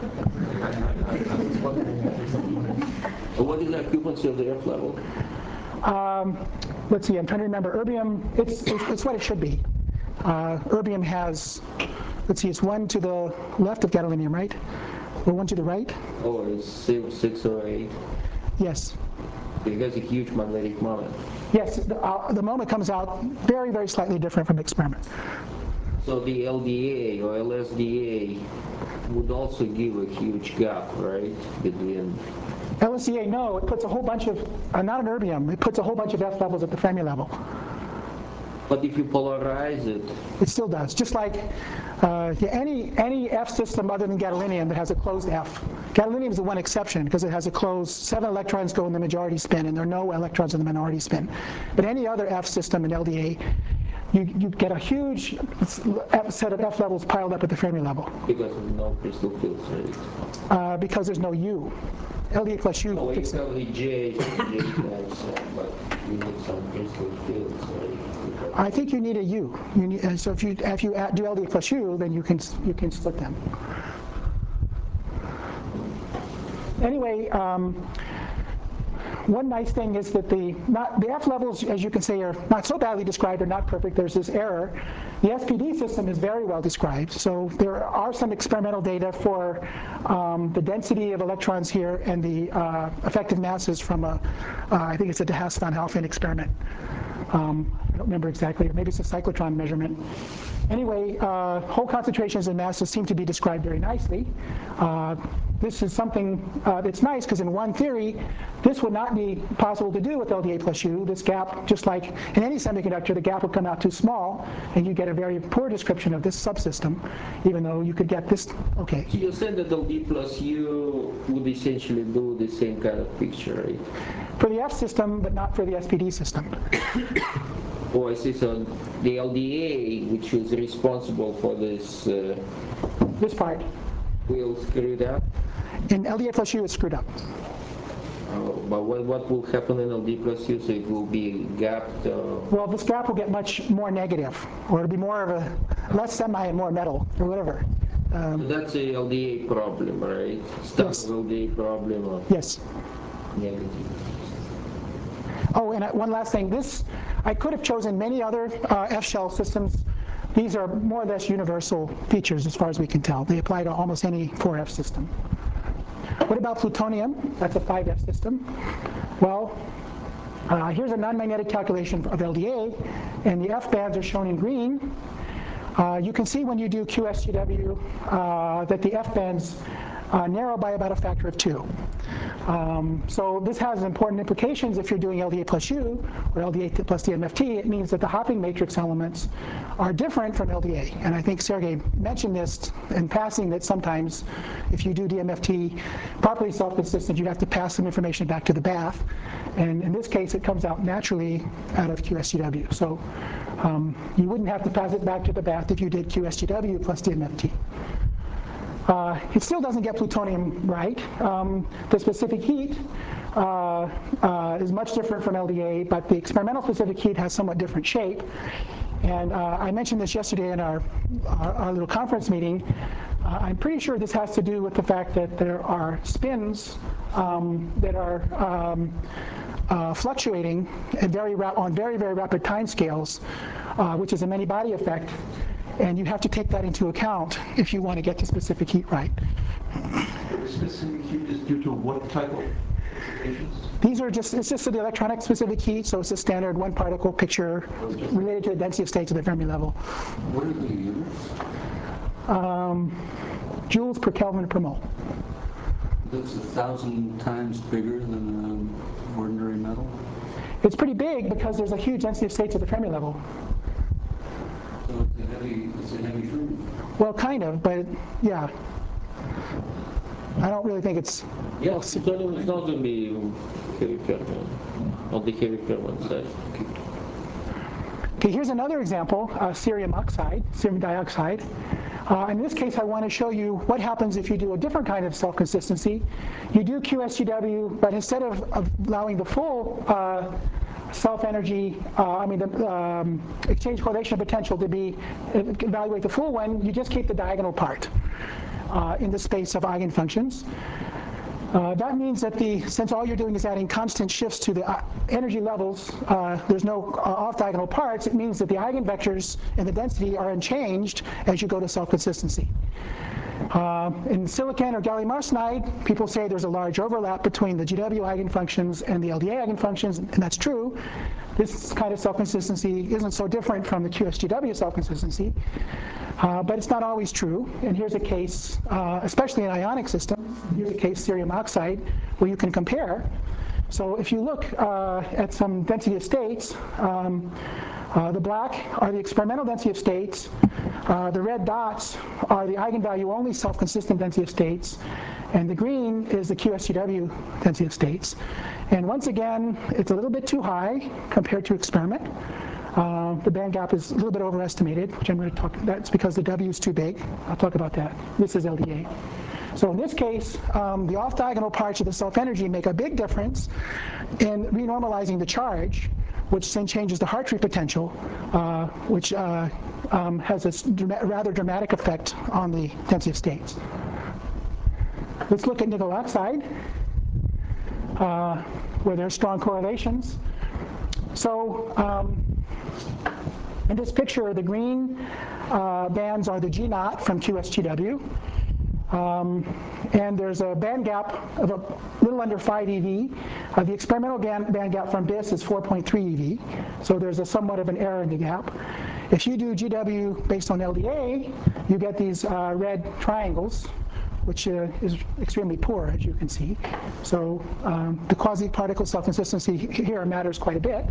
What is the occupancy of the F level? Um, let's see, I'm trying to remember. Erbium, it's, it's, it's what it should be. Uh, erbium has, let's see, it's one to the left of gadolinium, right? Or one to the right? Oh, it's six, six or eight. Yes. It has a huge magnetic moment. Yes, the, uh, the moment comes out very, very slightly different from the experiment. So the L D A or L S D A would also give a huge gap, right, between... L S D A, no, it puts a whole bunch of, uh, not an erbium, it puts a whole bunch of F levels at the Fermi level. But if you polarize it... It still does, just like uh, any, any F system other than gadolinium that has a closed F. Gadolinium is the one exception because it has a closed, seven electrons go in the majority spin and there are no electrons in the minority spin. But any other F system in L D A, you, you get a huge set of F levels piled up at the Fermi level. Because of no crystal fields, right? Uh, because there's no U. L D A plus U. No, we fixes it. have the J, J times, uh, but we need some crystal fields, right? I think you need a U. You need, uh, so if you if you add, do L D A plus U, then you can you can split them. Anyway, um, one nice thing is that the not the F levels, as you can say, are not so badly described or not perfect. There's this error. The S P D system is very well described. So there are some experimental data for um, the density of electrons here and the uh, effective masses from a, uh, I think it's a de Haas van Halphen experiment. Um, I don't remember exactly, or maybe it's a cyclotron measurement. Anyway, uh, hole concentrations and masses seem to be described very nicely. Uh, this is something uh, that's nice because in one theory, this would not be possible to do with L D A plus U. This gap, just like in any semiconductor, the gap would come out too small, and you get a very poor description of this subsystem, even though you could get this, okay. So you said that L D plus U would essentially do the same kind of picture, right? For the F system, but not for the S P D system. Oh, I see. So the L D A, which is responsible for this, uh, This part. will screw it up. In L D A plus U, it's screwed up. Oh, but what, what will happen in L D plus U? So it will be gapped. Uh, Well, this gap will get much more negative, or it'll be more of a less semi and more metal, or whatever. Um, so that's a L D A problem, right? Stuff Yes. L D A problem or yes. negative. Oh, and uh, one last thing. This, I could have chosen many other uh, F-shell systems. These are more or less universal features as far as we can tell. They apply to almost any four F system. What about plutonium? That's a five F system. Well, uh, here's a non-magnetic calculation of L D A, and the F bands are shown in green. Uh, you can see when you do Q S G W uh, that the F bands uh, narrow by about a factor of two. Um, so this has important implications if you're doing L D A plus U or L D A plus D M F T. It means that the hopping matrix elements are different from L D A. And I think Sergey mentioned this in passing, that sometimes if you do D M F T properly self-consistent, you have to pass some information back to the bath. And in this case, it comes out naturally out of Q S G W. So um, you wouldn't have to pass it back to the bath if you did Q S G W plus D M F T. Uh, it still doesn't get plutonium right. Um, the specific heat uh, uh, is much different from L D A, but the experimental specific heat has somewhat different shape. And uh, I mentioned this yesterday in our, our, our little conference meeting. Uh, I'm pretty sure this has to do with the fact that there are spins um, that are um, uh, fluctuating at very ra- on very, very rapid time scales, uh, which is a many-body effect. And you have to take that into account if you want to get the specific heat right. Specific heat is due to what type of applications? These are just, it's just the electronic specific heat, so it's a standard one particle picture related to the density of states at the Fermi level. What are the units? Um, joules per Kelvin per mole. That's a thousand times bigger than an ordinary metal? It's pretty big because there's a huge density of states at the Fermi level. So it's a heavy, it's a heavy Fermi. Well, kind of, but yeah. I don't really think it's, Yeah, plutonium is not going to be heavy fermion on the heavy fermion side. okay, here's another example, uh, cerium oxide, cerium dioxide. Uh, in this case, I want to show you what happens if you do a different kind of cell consistency. You do Q S G W, but instead of, of allowing the full uh, self-energy, uh, I mean the um, exchange correlation potential to be, evaluate the full one, you just keep the diagonal part uh, in the space of eigenfunctions. Uh, that means that the, since all you're doing is adding constant shifts to the uh, energy levels, uh, there's no uh, off-diagonal parts, it means that the eigenvectors and the density are unchanged as you go to self-consistency. Uh, in silicon or gallium arsenide, people say there's a large overlap between the G W eigenfunctions and the L D A eigenfunctions, and that's true. This kind of self-consistency isn't so different from the Q S G W self-consistency, uh, but it's not always true. And here's a case, uh, especially in ionic systems, here's a case, cerium oxide, where you can compare. So if you look uh, at some density of states, um, uh, the black are the experimental density of states, uh, the red dots are the eigenvalue only self-consistent density of states, and the green is the Q S G W density of states. And once again, it's a little bit too high compared to experiment. Uh, the band gap is a little bit overestimated, which I'm going to talk, that's because the W is too big. I'll talk about that. This is L D A. So in this case, um, the off-diagonal parts of the self-energy make a big difference in renormalizing the charge, which then changes the Hartree potential, uh, which uh, um, has a drama- rather dramatic effect on the density of states. Let's look at nickel oxide, uh, where there's strong correlations. So um, in this picture, the green uh, bands are the G naught from Q S G W. Um, and there's a band gap of a little under five E V. Uh, the experimental band, band gap from B I S is four point three E V, so there's a somewhat of an error in the gap. If you do G W based on L D A, you get these uh, red triangles, which uh, is extremely poor, as you can see. So um, the quasi-particle self-consistency here matters quite a bit.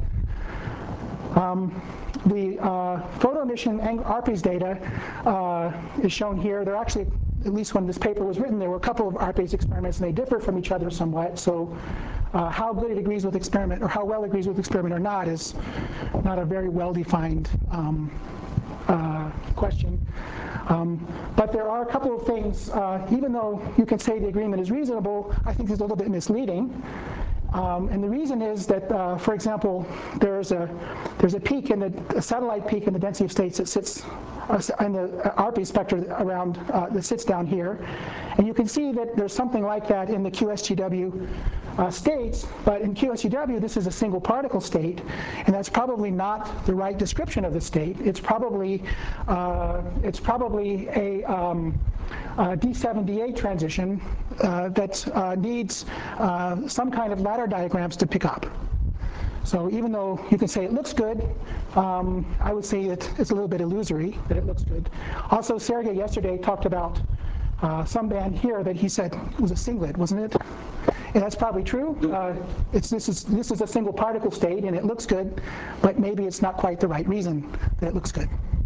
Um, the uh, photo emission R P S data uh, is shown here. They're actually, at least when this paper was written, there were a couple of R P S experiments, and they differ from each other somewhat. So uh, how good it agrees with experiment, or how well it agrees with experiment or not, is not a very well-defined um, uh, question. Um, but there are a couple of things, uh, even though you can say the agreement is reasonable, I think it's a little bit misleading. Um, and the reason is that, uh, for example, there's a there's a peak in the a satellite peak in the density of states that sits uh, in the R P spectra around uh, that sits down here, and you can see that there's something like that in the Q S G W uh, states. But in Q S G W, this is a single particle state, and that's probably not the right description of the state. It's probably uh, it's probably a um, Uh, D seven D eight transition uh, that uh, needs uh, some kind of ladder diagrams to pick up. So even though you can say it looks good, um, I would say that it's a little bit illusory that it looks good. Also, Sergey yesterday talked about uh, some band here that he said was a singlet, wasn't it? And that's probably true. Uh, it's, this is this is a single particle state, and it looks good, but maybe it's not quite the right reason that it looks good.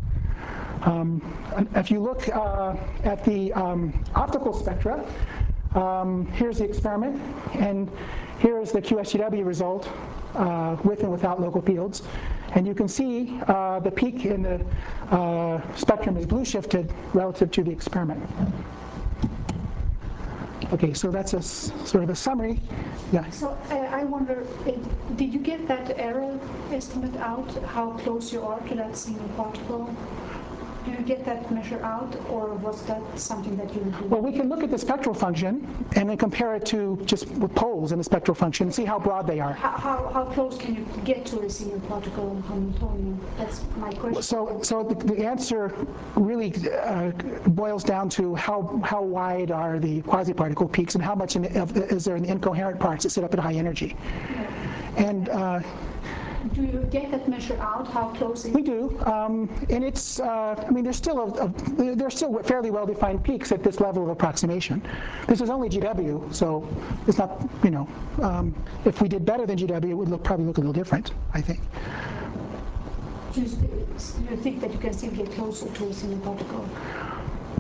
Um, if you look uh, at the um, optical spectra, um, here's the experiment, and here is the Q S G W result uh, with and without local fields. And you can see uh, the peak in the uh, spectrum is blue shifted relative to the experiment. Okay, so that's a s- sort of a summary. Yeah. So uh, I wonder, uh, did you get that error estimate out, how close you are to that single particle? Do you get that measure out, or was that something that you would do? Well, we can look at the spectral function and then compare it to just with poles in the spectral function and see how broad they are. How, how, how close can you get to a single particle Hamiltonian? That's my question. So, so the, the answer really uh, boils down to how how wide are the quasi-particle peaks and how much in the, of, is there in the incoherent parts that sit up at high energy. Yeah. And uh, do you get that measure out? How close? Is we do, um, and it's. Uh, I mean, there's still a, a, there's still fairly well-defined peaks at this level of approximation. This is only G W, so it's not. You know, um, if we did better than G W, it would look probably look a little different, I think. Do you, do you think that you can still get closer to a single particle?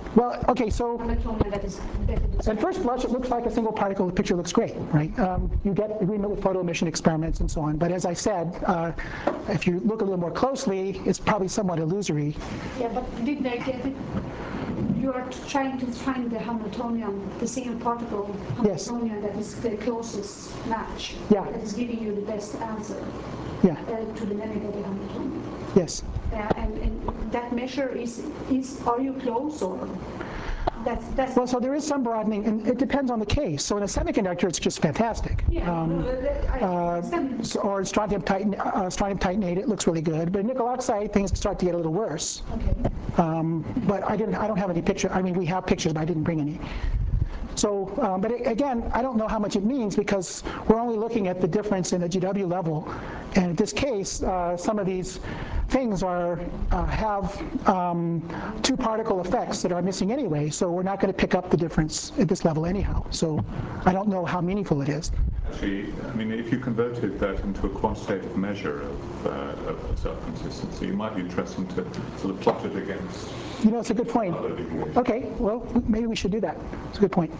Well, okay, so Hamiltonian that is better described? at first blush, it looks like a single particle. The picture looks great, right? Um, you get agreement with photo emission experiments and so on. But as I said, uh, if you look a little more closely, it's probably somewhat illusory. Yeah, but did they get it? You are trying to find the Hamiltonian, the single particle Yes. Hamiltonian that is the closest match. Yeah. That is giving you the best answer Yeah, uh, to the many-body Hamiltonian. yes. Uh, and, and that measure is, is, are you close or? That's, that's, Well, so there is some broadening, and it depends on the case. So in a semiconductor, it's just fantastic. yeah, Um, no, that- I uh, understand. so- or strontium, titan, uh, strontium titanate, it looks really good. But in nickel oxide, things start to get a little worse. Okay. Um, but I didn't. I don't have any picture. I mean, we have pictures, but I didn't bring any. So, um, but it, again, I don't know how much it means because we're only looking at the difference in the G W level, and in this case, uh, some of these things are uh, have um, two particle effects that are missing anyway. So we're not going to pick up the difference at this level anyhow. So I don't know how meaningful it is. Actually, I mean, if you converted that into a quantitative measure of, uh, of self-consistency, it might be interesting to sort of plot it against. You know, it's a good point. Okay, well, maybe we should do that. It's a good point.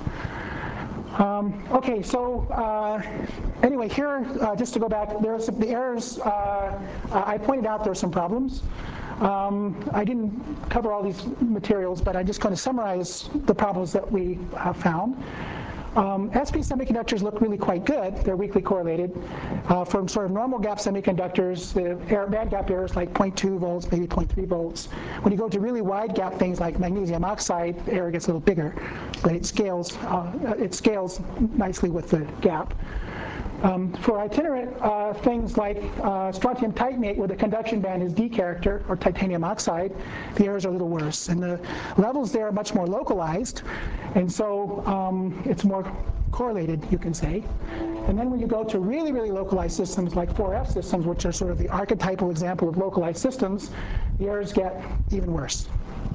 Um, okay, so uh, anyway, here, uh, just to go back, there are some, the errors, uh, I pointed out there are some problems. Um, I didn't cover all these materials, but I'm just going to summarize the problems that we have found. Um, S P semiconductors look really quite good. They're weakly correlated. Uh, from sort of normal gap semiconductors, the error, band gap errors like zero point two volts, maybe zero point three volts. When you go to really wide gap things like magnesium oxide, the error gets a little bigger, but it scales, uh, it scales nicely with the gap. Um, for itinerant uh, things like uh, strontium titanate, where the conduction band is D character, or titanium oxide, the errors are a little worse. And the levels there are much more localized, and so um, it's more correlated, you can say. And then when you go to really, really localized systems like four F systems, which are sort of the archetypal example of localized systems, the errors get even worse.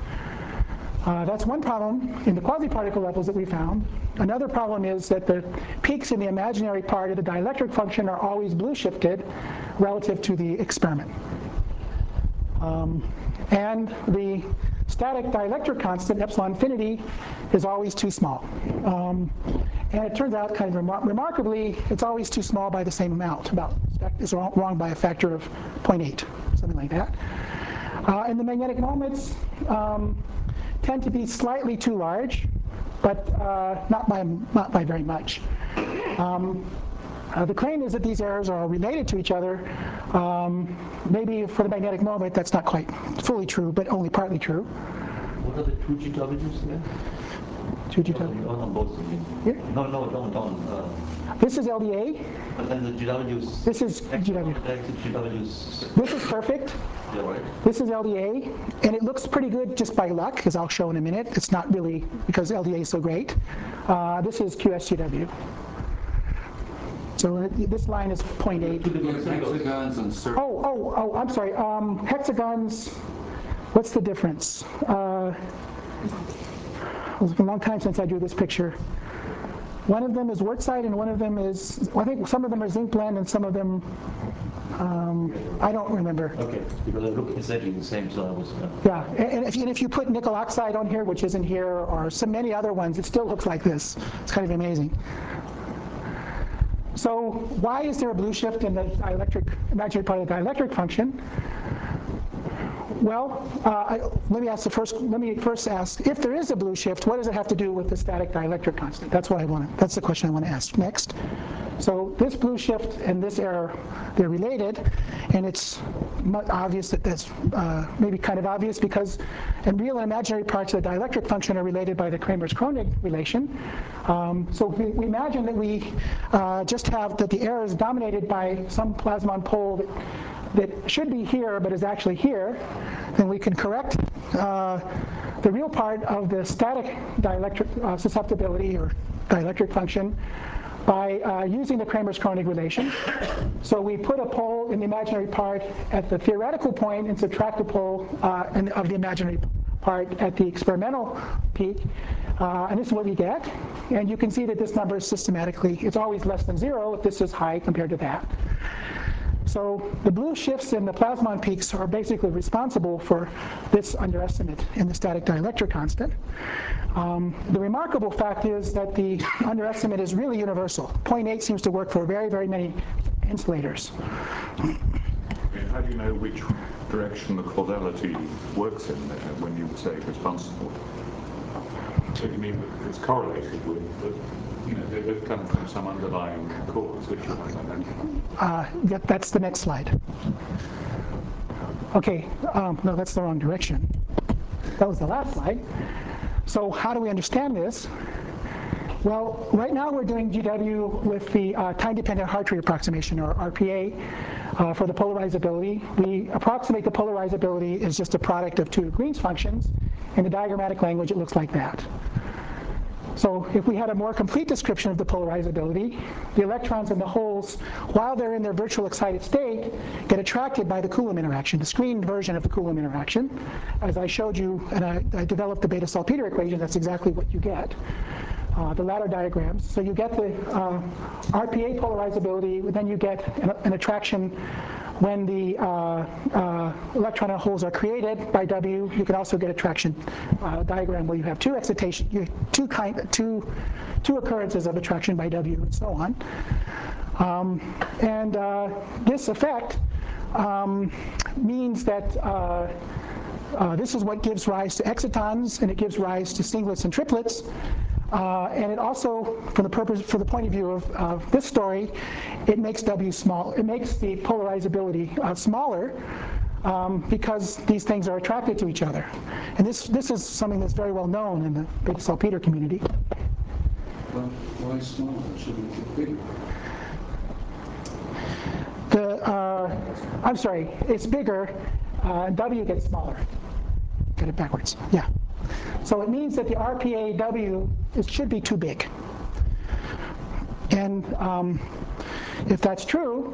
Uh, that's one problem in the quasi-particle levels that we found. Another problem is that the peaks in the imaginary part of the dielectric function are always blue shifted relative to the experiment. Um, and the static dielectric constant, epsilon infinity, is always too small. Um, and it turns out, kind of remar remarkably, it's always too small by the same amount. About it's wrong by a factor of zero point eight, something like that. Uh, and the magnetic moments um, tend to be slightly too large, but uh, not by not by very much. Um, uh, the claim is that these errors are related to each other. Um, maybe for the magnetic moment, that's not quite fully true, but only partly true. What are the two G Ws there? Two G W. On, on both of them. Here? No, no, don't, don't. Uh, This is L D A. but then the G Ws. This is G W. G Ws. This is perfect. Yeah, right. This is L D A, and it looks pretty good just by luck, as I'll show in a minute. It's not really because L D A is so great. Uh, this is Q S G W. So uh, this line is zero point eight. Hexagons and circles. Oh, oh, oh, I'm sorry. Um, hexagons, what's the difference? Uh, it's been a long time since I drew this picture. One of them is Wurtzite and one of them is, well, I think some of them are zinc blende and some of them, um, I don't remember. Okay, because they look essentially the same, so I was. Uh, Yeah, and if, and if you put nickel oxide on here, which isn't here, or so many other ones, it still looks like this. It's kind of amazing. So why is there a blue shift in the dielectric, imaginary part of the dielectric function? Well, uh, I, let me ask the first. Let me first ask: if there is a blue shift, what does it have to do with the static dielectric constant? That's what I want. That's the question I want to ask next. So this blue shift and this error, they're related, and it's obvious that that's uh, maybe kind of obvious because, and real and imaginary parts of the dielectric function are related by the Kramers-Kronig relation. Um, so we, we imagine that we uh, just have that the error is dominated by some plasmon pole that. that should be here but is actually here, then we can correct uh, the real part of the static dielectric uh, susceptibility or dielectric function by uh, using the Kramers-Kronig relation. So we put a pole in the imaginary part at the theoretical point and subtract a pole uh, in, of the imaginary part at the experimental peak, uh, and this is what we get. And you can see that this number is systematically, it's always less than zero if this is high compared to that. So the blue shifts in the plasmon peaks are basically responsible for this underestimate in the static dielectric constant. Um, the remarkable fact is that the underestimate is really universal. zero point eight seems to work for very, very many insulators. How do you know which direction the causality works in there when you say responsible? So you mean that it's correlated with, but you know, they both come from some underlying cause, which you might not mention. Uh, that, that's the next slide. Okay, um, no, that's the wrong direction. That was the last slide. So how do we understand this? Well, right now we're doing G W with the uh, time-dependent Hartree approximation, or R P A, uh, for the polarizability. We approximate the polarizability as just a product of two Green's functions. In the diagrammatic language, it looks like that. So if we had a more complete description of the polarizability, the electrons and the holes, while they're in their virtual excited state, get attracted by the Coulomb interaction, the screened version of the Coulomb interaction. As I showed you, and I, I developed the beta-salpeter equation, that's exactly what you get. Uh, the ladder diagrams. So you get the uh, R P A polarizability, then you get an, an attraction when the uh, uh, electron and holes are created by W. You can also get a traction uh, diagram where you have two excitation, you have two kind, two, two occurrences of attraction by W, and so on. Um, and uh, this effect um, means that uh, uh, this is what gives rise to excitons, and it gives rise to singlets and triplets. Uh, and it also, for the purpose, for the point of view of, of this story, it makes W small. It makes the polarizability uh, smaller um, because these things are attracted to each other. And this this is something that's very well known in the beta-salpeter community. Well, why smaller? Shouldn't it get bigger? The uh, I'm sorry, it's bigger. Uh, W gets smaller. Get it backwards. Yeah. So it means that the R P A W it should be too big. And um, if that's true,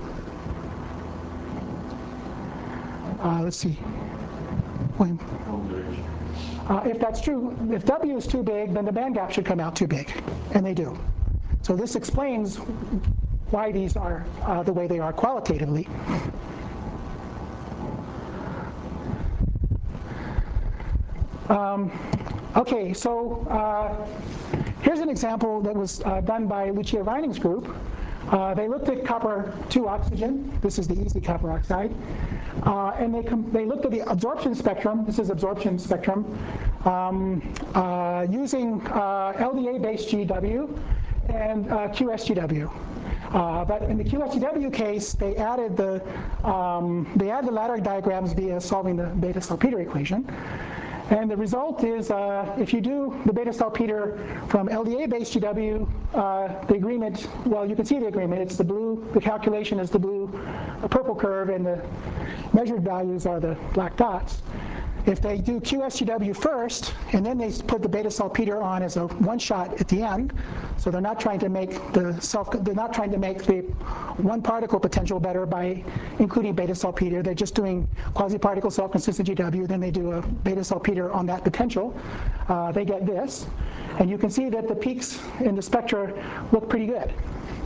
uh, let's see. Wait. Uh, if that's true, if W is too big, then the band gap should come out too big, and they do. So this explains why these are uh, the way they are qualitatively. Um, okay, so uh, here's an example that was uh, done by Lucia Reining's group. Uh, they looked at copper two oxygen. This is the easy copper oxide. Uh, and they, they looked at the absorption spectrum. This is absorption spectrum um, uh, using uh, L D A-based G W and uh, Q S G W. Uh, but in the Q S G W case, they added the um, they added the ladder diagrams via solving the beta-salpeter equation. And the result is, uh, if you do the beta-salpeter from L D A-based G W, uh, the agreement, well, you can see the agreement. It's the blue, the calculation is the blue, the purple curve, and the measured values are the black dots. If they do Q S G W first, and then they put the beta-salpeter on as a one-shot at the end, so they're not trying to make the self, they're not trying to make the one particle potential better by including beta-salpeter. They're just doing quasi-particle self-consistent G W. Then they do a beta-salpeter on that potential. Uh, they get this, and you can see that the peaks in the spectra look pretty good.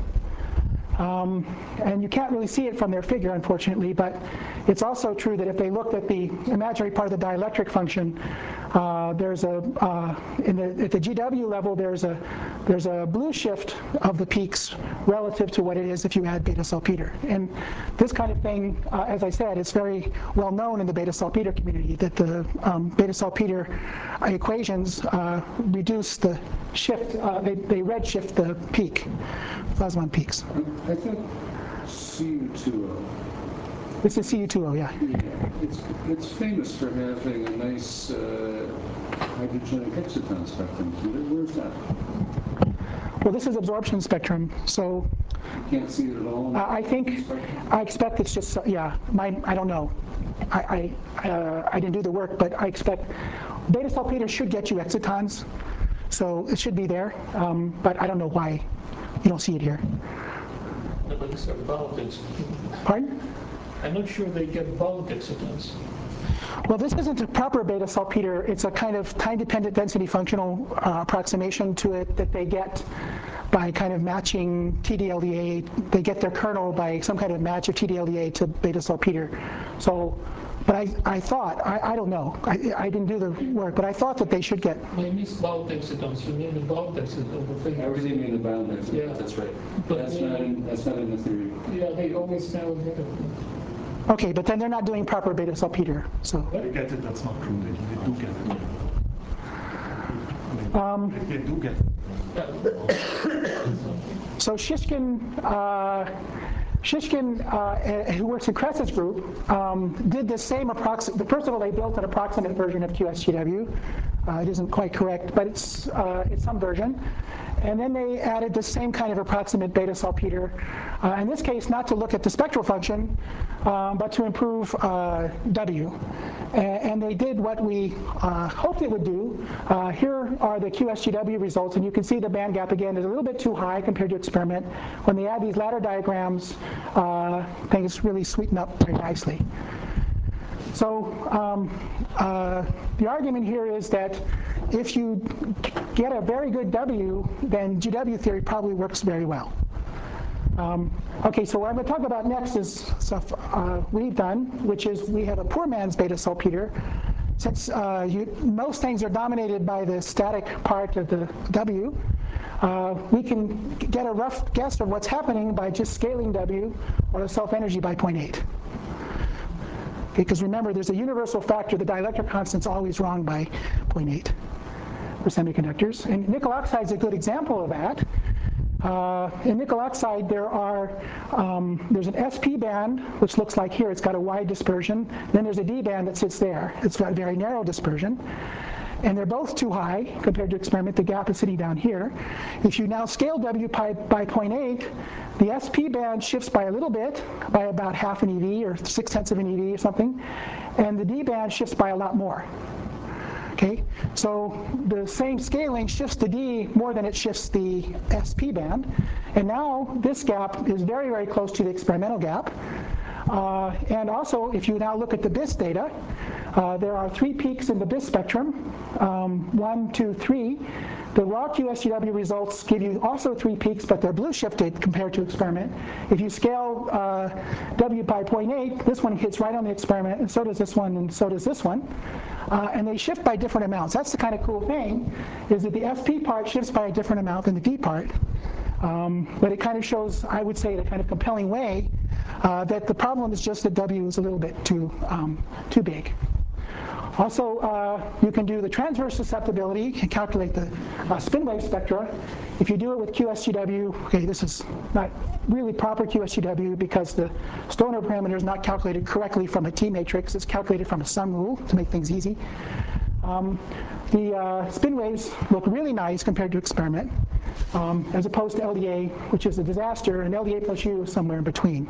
Um, and you can't really see it from their figure, unfortunately, but it's also true that if they looked at the imaginary part of the dielectric function, uh, there's a uh, in the, at the G W level there's a there's a blue shift of the peaks relative to what it is if you add beta-salpeter. And this kind of thing, uh, as I said, it's very well known in the beta-salpeter community that the um, beta-salpeter equations uh, reduce the shift, uh, they, they redshift the peak, plasmon peaks. I think C U two O. This is C U two O, yeah. Yeah, it's, it's famous for having a nice uh, hydrogenic exciton spectrum. Where's that? Well, this is absorption spectrum, so you can't see it at all. uh, I think I expect it's just yeah. My I don't know. I I, uh, I didn't do the work, but I expect beta-salpeter should get you excitons, so it should be there. Um, but I don't know why you don't see it here. No, but these are bulk excitons. Pardon? I'm not sure they get bulk excitons. Well, this isn't a proper beta-salpeter. It's a kind of time-dependent density functional uh, approximation to it that they get by kind of matching T D L D A. They get their kernel by some kind of match of T D L D A to beta salpeter. So, but I, I thought, I, I don't know, I, I didn't do the work, but I thought that they should get. They miss bound excitons. You need the bound exciton of the thing. I really mean the bound exit. Yeah. That's right. But That's they- not in, that's not in the theory. Yeah, they always now get it. Okay, but then they're not doing proper beta salpeter, so. They get it, that's not true, they, they do get it. Um, They, they do get it. So Shishkin, uh, Shishkin, uh, who works in Kress's group, um, did the same approximate. First of all, they built an approximate version of Q S G W. Uh, it isn't quite correct, but it's uh, it's some version. And then they added the same kind of approximate beta salpeter. Uh, in this case, not to look at the spectral function, um, but to improve uh, W. And, and they did what we uh, hoped it would do. Uh, here are the Q S G W results, and you can see the band gap again is a little bit too high compared to experiment. When they add these ladder diagrams, uh, things really sweeten up very nicely. So um, uh, the argument here is that if you get a very good W, then G W theory probably works very well. Um, okay, so what I'm going to talk about next is stuff uh, we've done, which is we have a poor man's beta salpeter. Since uh, you, most things are dominated by the static part of the W, uh, we can get a rough guess of what's happening by just scaling W or the self-energy by zero point eight. Because remember, there's a universal factor, the dielectric constant's always wrong by zero point eight for semiconductors. And nickel oxide is a good example of that. Uh, in nickel oxide, there are um, there's an S P band, which looks like here. It's got a wide dispersion. Then there's a D band that sits there. It's got a very narrow dispersion. And they're both too high compared to experiment. The gap is sitting down here. If you now scale W by, by zero point eight, the S P band shifts by a little bit, by about half an E V or six tenths of an E V or something, and the D band shifts by a lot more. Okay, so the same scaling shifts the D more than it shifts the S P band, and now this gap is very, very close to the experimental gap. Uh, and also, if you now look at the B I S data, uh, there are three peaks in the B I S spectrum, um, one, two, three. The raw Q S G W results give you also three peaks, but they're blue shifted compared to experiment. If you scale uh, W by zero point eight, this one hits right on the experiment, and so does this one, and so does this one. Uh, and they shift by different amounts. That's the kind of cool thing, is that the S P part shifts by a different amount than the D part. Um, but it kind of shows, I would say, in a kind of compelling way, uh, that the problem is just that W is a little bit too um, too big. Also, uh, you can do the transverse susceptibility and calculate the uh, spin wave spectra. If you do it with Q S G W, okay, this is not really proper Q S G W because the Stoner parameter is not calculated correctly from a T matrix. It's calculated from a sum rule to make things easy. Um, the uh, spin waves look really nice compared to experiment, um, as opposed to L D A, which is a disaster, and L D A plus U is somewhere in between.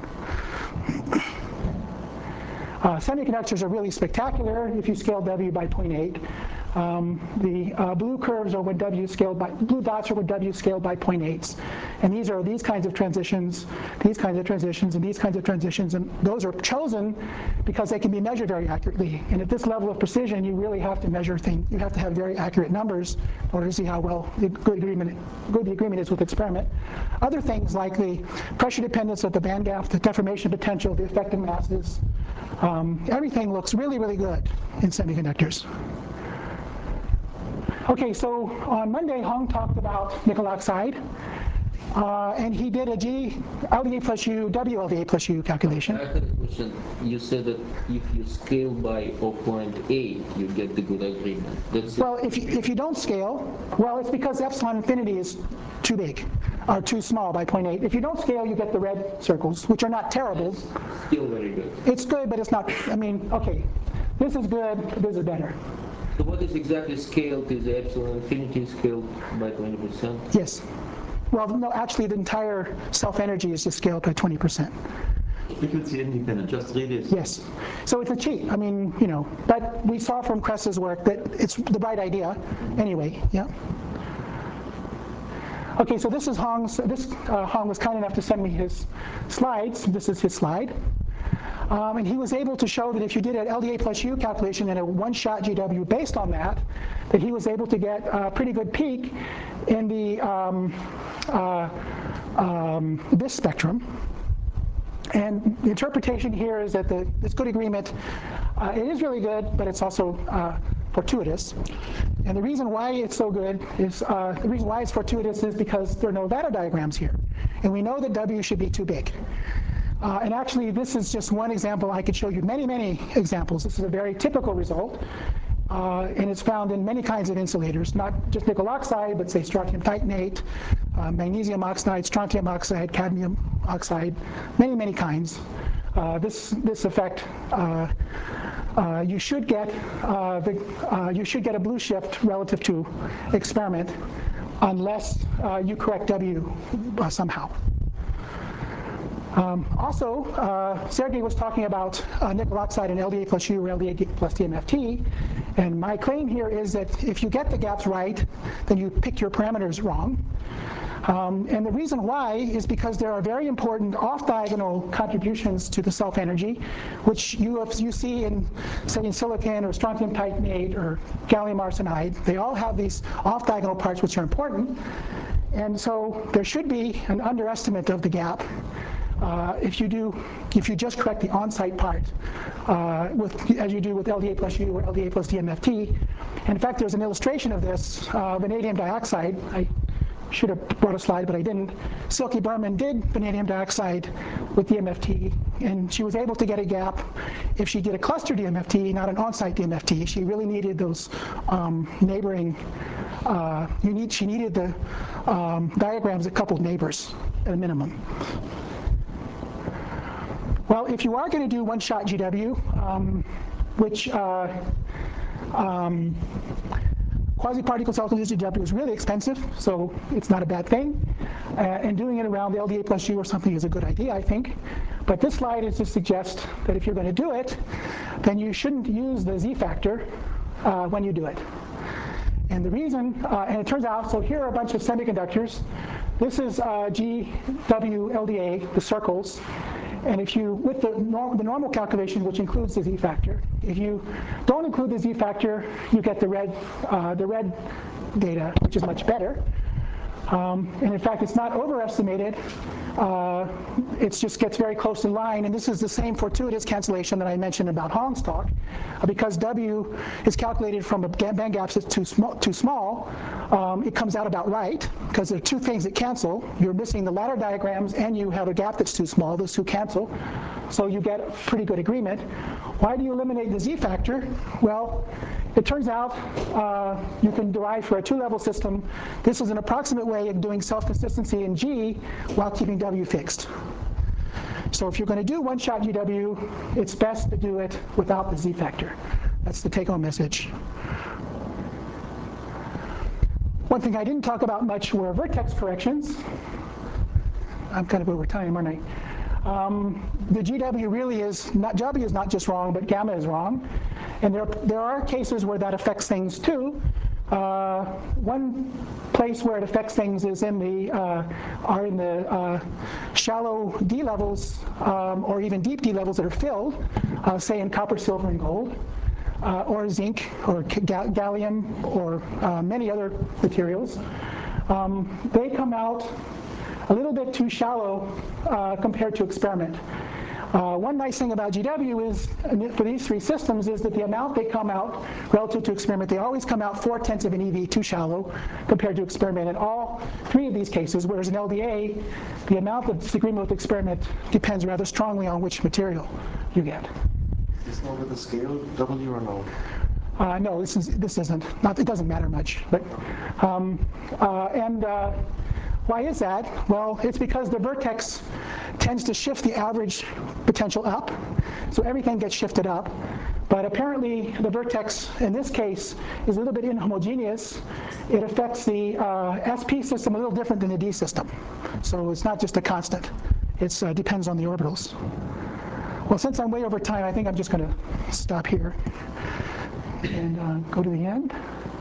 Uh, semiconductors are really spectacular if you scale W by zero point eight. Um, the uh, blue curves are when W scaled by, blue dots are when W scaled by zero point eights. And these are these kinds of transitions, these kinds of transitions, and these kinds of transitions. And those are chosen because they can be measured very accurately. And at this level of precision, you really have to measure things. You have to have very accurate numbers in order to see how well the good agreement, good the agreement is with experiment. Other things like the pressure dependence of the band gap, the deformation potential, the effective masses, um, everything looks really, really good in semiconductors. Okay, so on Monday, Hong talked about nickel oxide, uh, and he did a G L D A plus U, W L D A plus U calculation. I had a question. You said that if you scale by zero point eight, you get the good agreement. That's Well, if you, if you don't scale, well, it's because epsilon infinity is too big, or too small by zero point eight. If you don't scale, you get the red circles, which are not terrible. still very good. It's good, but it's not, I mean, okay, this is good, this is better. So what is exactly scaled? Is the epsilon infinity scaled by twenty percent? Yes. Well, no, actually, the entire self-energy is just scaled by twenty percent. Frequency independent, just read it. Yes. So it's a cheat. I mean, you know, but we saw from Kress's work that it's the right idea. Anyway, yeah. Okay, so this is Hong's, this, uh, Hong was kind enough to send me his slides. This is his slide. Um, and he was able to show that if you did an L D A plus U calculation and a one-shot G W based on that, that he was able to get a pretty good peak in the um, uh, um, this spectrum. And the interpretation here is that the, this good agreement, uh, it is really good, but it's also uh, fortuitous. And the reason why it's so good is, uh, the reason why it's fortuitous is because there are no ladder diagrams here. And we know that W should be too big. Uh, and actually, this is just one example. I could show you many, many examples. This is a very typical result. Uh, and it's found in many kinds of insulators, not just nickel oxide, but say strontium titanate, uh, magnesium oxide, strontium oxide, cadmium oxide, many, many kinds. Uh, this this effect, uh, uh, you should get uh, the uh, you should get a blue shift relative to experiment, unless uh, you correct W uh, somehow. Um, also, uh, Sergey was talking about uh, nickel oxide and L D A plus U or L D A plus D M F T, and my claim here is that if you get the gaps right, then you pick your parameters wrong. Um, and the reason why is because there are very important off-diagonal contributions to the self-energy, which you, have, you see in, say, in silicon or strontium titanate or gallium arsenide. They all have these off-diagonal parts which are important. And so there should be an underestimate of the gap. Uh, if you do, if you just correct the on-site part, uh, with, as you do with L D A plus U or L D A plus D M F T. And in fact, there's an illustration of this, uh, vanadium dioxide. I should have brought a slide, but I didn't. Silke Berman did vanadium dioxide with D M F T, and she was able to get a gap if she did a cluster D M F T, not an on-site D M F T. She really needed those um, neighboring, uh, you need, she needed the um, diagrams that coupled neighbors at a minimum. Well, if you are going to do one-shot G W, um, which uh, um, quasi-particle self-induced G W is really expensive, so it's not a bad thing. Uh, and doing it around the L D A plus U or something is a good idea, I think. But this slide is to suggest that if you're going to do it, then you shouldn't use the Z factor uh, when you do it. And the reason, uh, and it turns out, so here are a bunch of semiconductors. This is uh, G W L D A, the circles. And if you, with the, norm, the normal calculation, which includes the Z factor, if you don't include the Z factor, you get the red, uh, the red data, which is much better. Um, and in fact, it's not overestimated. Uh, it just gets very close in line. And this is the same fortuitous cancellation that I mentioned about Hong's talk. Uh, because W is calculated from a band gap that's too small, too small um, it comes out about right, because there are two things that cancel. You're missing the ladder diagrams, and you have a gap that's too small. Those two cancel. So you get pretty good agreement. Why do you eliminate the Z factor? Well, it turns out uh, you can derive for a two-level system. This is an approximate way of doing self-consistency in G while keeping W fixed. So if you're going to do one-shot G W, it's best to do it without the Z factor. That's the take-home message. One thing I didn't talk about much were vertex corrections. I'm kind of over time, aren't I? Um, the G W really is not, W is not just wrong, but gamma is wrong. And there, there are cases where that affects things too. Uh, one place where it affects things is in the, uh, are in the uh, shallow D levels, um, or even deep D levels that are filled, uh, say in copper, silver, and gold, uh, or zinc, or ga gallium, or uh, many other materials. Um, they come out a little bit too shallow uh, compared to experiment. Uh, one nice thing about G W is, for these three systems, is that the amount they come out relative to experiment, they always come out four tenths of an eV too shallow compared to experiment in all three of these cases, whereas in L D A, the amount of disagreement with experiment depends rather strongly on which material you get. Is this over the scale, W or no? Uh, no, this, is, this isn't. Not, it doesn't matter much. But, um, uh, and uh, why is that? Well, it's because the vertex tends to shift the average potential up. So everything gets shifted up. But apparently, the vertex, in this case, is a little bit inhomogeneous. It affects the uh, S P system a little different than the D system. So it's not just a constant. It uh, depends on the orbitals. Well, since I'm way over time, I think I'm just going to stop here and uh, go to the end.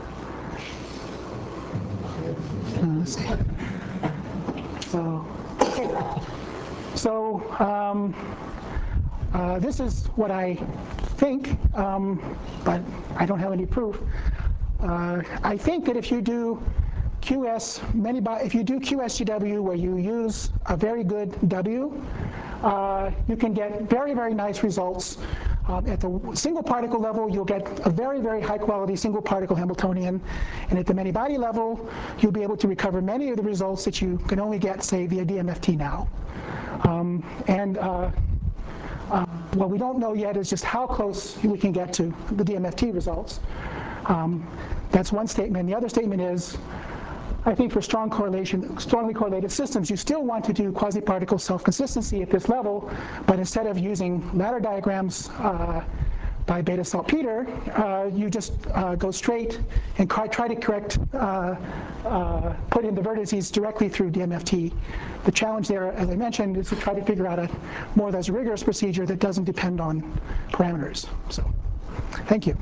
Uh, let's see. So, okay. So um, uh, this is what I think, um, but I don't have any proof. Uh, I think that if you do Q S, many, if you do Q S G W where you use a very good W, uh, you can get very, very nice results. Um, at the single particle level, you'll get a very, very high quality single particle Hamiltonian. And at the many body level, you'll be able to recover many of the results that you can only get, say, via D M F T now. Um, and uh, uh, what we don't know yet is just how close we can get to the D M F T results. Um, that's one statement. The other statement is, I think for strong correlation, strongly correlated systems, you still want to do quasi-particle self-consistency at this level, but instead of using ladder diagrams uh, by beta saltpeter, uh, you just uh, go straight and try, try to correct, uh, uh, put in the vertices directly through D M F T. The challenge there, as I mentioned, is to try to figure out a more or less rigorous procedure that doesn't depend on parameters. So, thank you.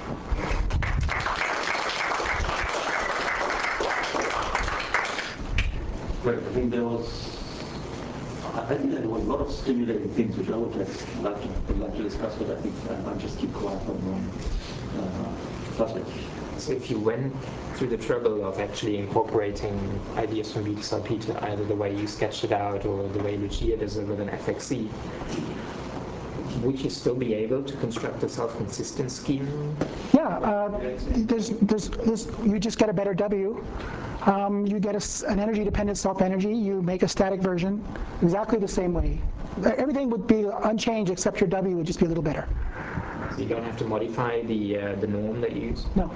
Right, I think there was, I think there was a lot of stimulating things which I would have liked to, would like to discuss, but I think I'll just keep quiet for the moment. Uh, so if you went through the trouble of actually incorporating ideas from beta saltpeter, either the way you sketched it out or the way Lucia does it with an F X C, would you still be able to construct a self-consistent scheme? Yeah, uh, there's, there's, there's, you just get a better W. Um, you get a, an energy-dependent self-energy. You make a static version exactly the same way. Everything would be unchanged except your W would just be a little better. So you don't have to modify the uh, the norm that you use? No.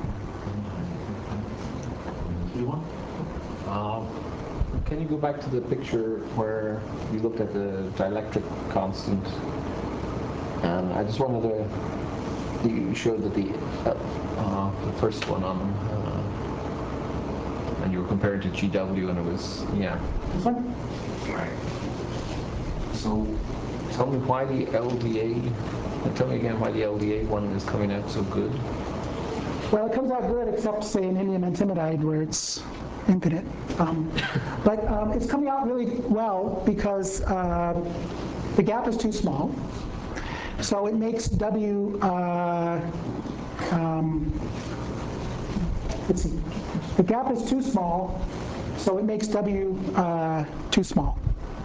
You want? Um, can you go back to the picture where you looked at the dielectric constant? And I just wanted to, you showed that the, uh, uh, the first one on, uh, and you were comparing to G W and it was, yeah. Right. So tell me why the L D A, and tell me again why the L D A one is coming out so good. Well, it comes out good except, say, in indium antimonide where it's infinite. Um, but um, it's coming out really well because uh, the gap is too small. So it makes W, uh, um, let's see, the gap is too small, so it makes W uh, too small.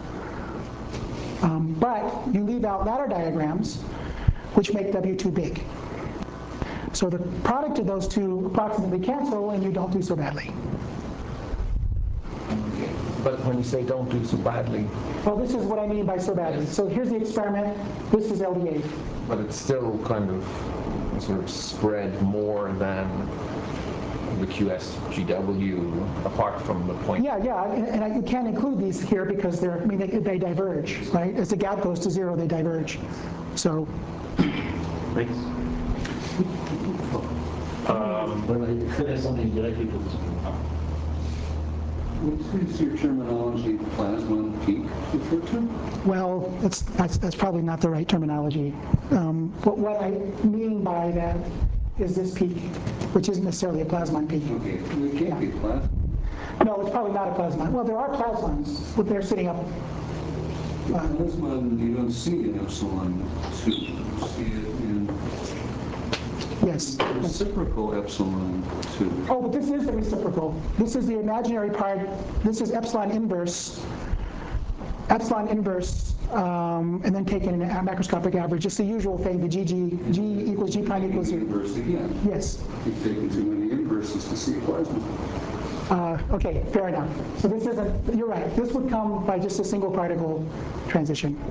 Um, but you leave out ladder diagrams, which make W too big. So the product of those two approximately cancel, and you don't do so badly. But when you say don't do so badly... Well, this is what I mean by so badly. So here's the experiment. This is L D A. But it's still kind of sort of spread more than the Q S G W, apart from the point... Yeah, yeah, and, and I, you can't include these here because they're, I mean, they, they diverge, right? As the gap goes to zero, they diverge. So... Thanks. Um, well, I could have something directly to this. What is your terminology, plasma peak, referred to? Well, that's, that's, that's probably not the right terminology. Um, but what I mean by that is this peak, which isn't necessarily a plasmon peak. Okay, it can't yeah. be plasma. No, it's probably not a plasmon. Well, there are plasmons, but they're sitting up. Uh, plasmon, you don't see in epsilon two. You see it in yes. reciprocal epsilon two. Oh, but this is the reciprocal. This is the imaginary part. This is epsilon inverse. Epsilon inverse, um, and then taken a macroscopic average. It's the usual thing, the G G, G equals G prime equals zero. Inverse again. Yes. You've taken too many inverses to see plasma. Uh, okay, fair enough. So this isn't, you're right. This would come by just a single particle transition.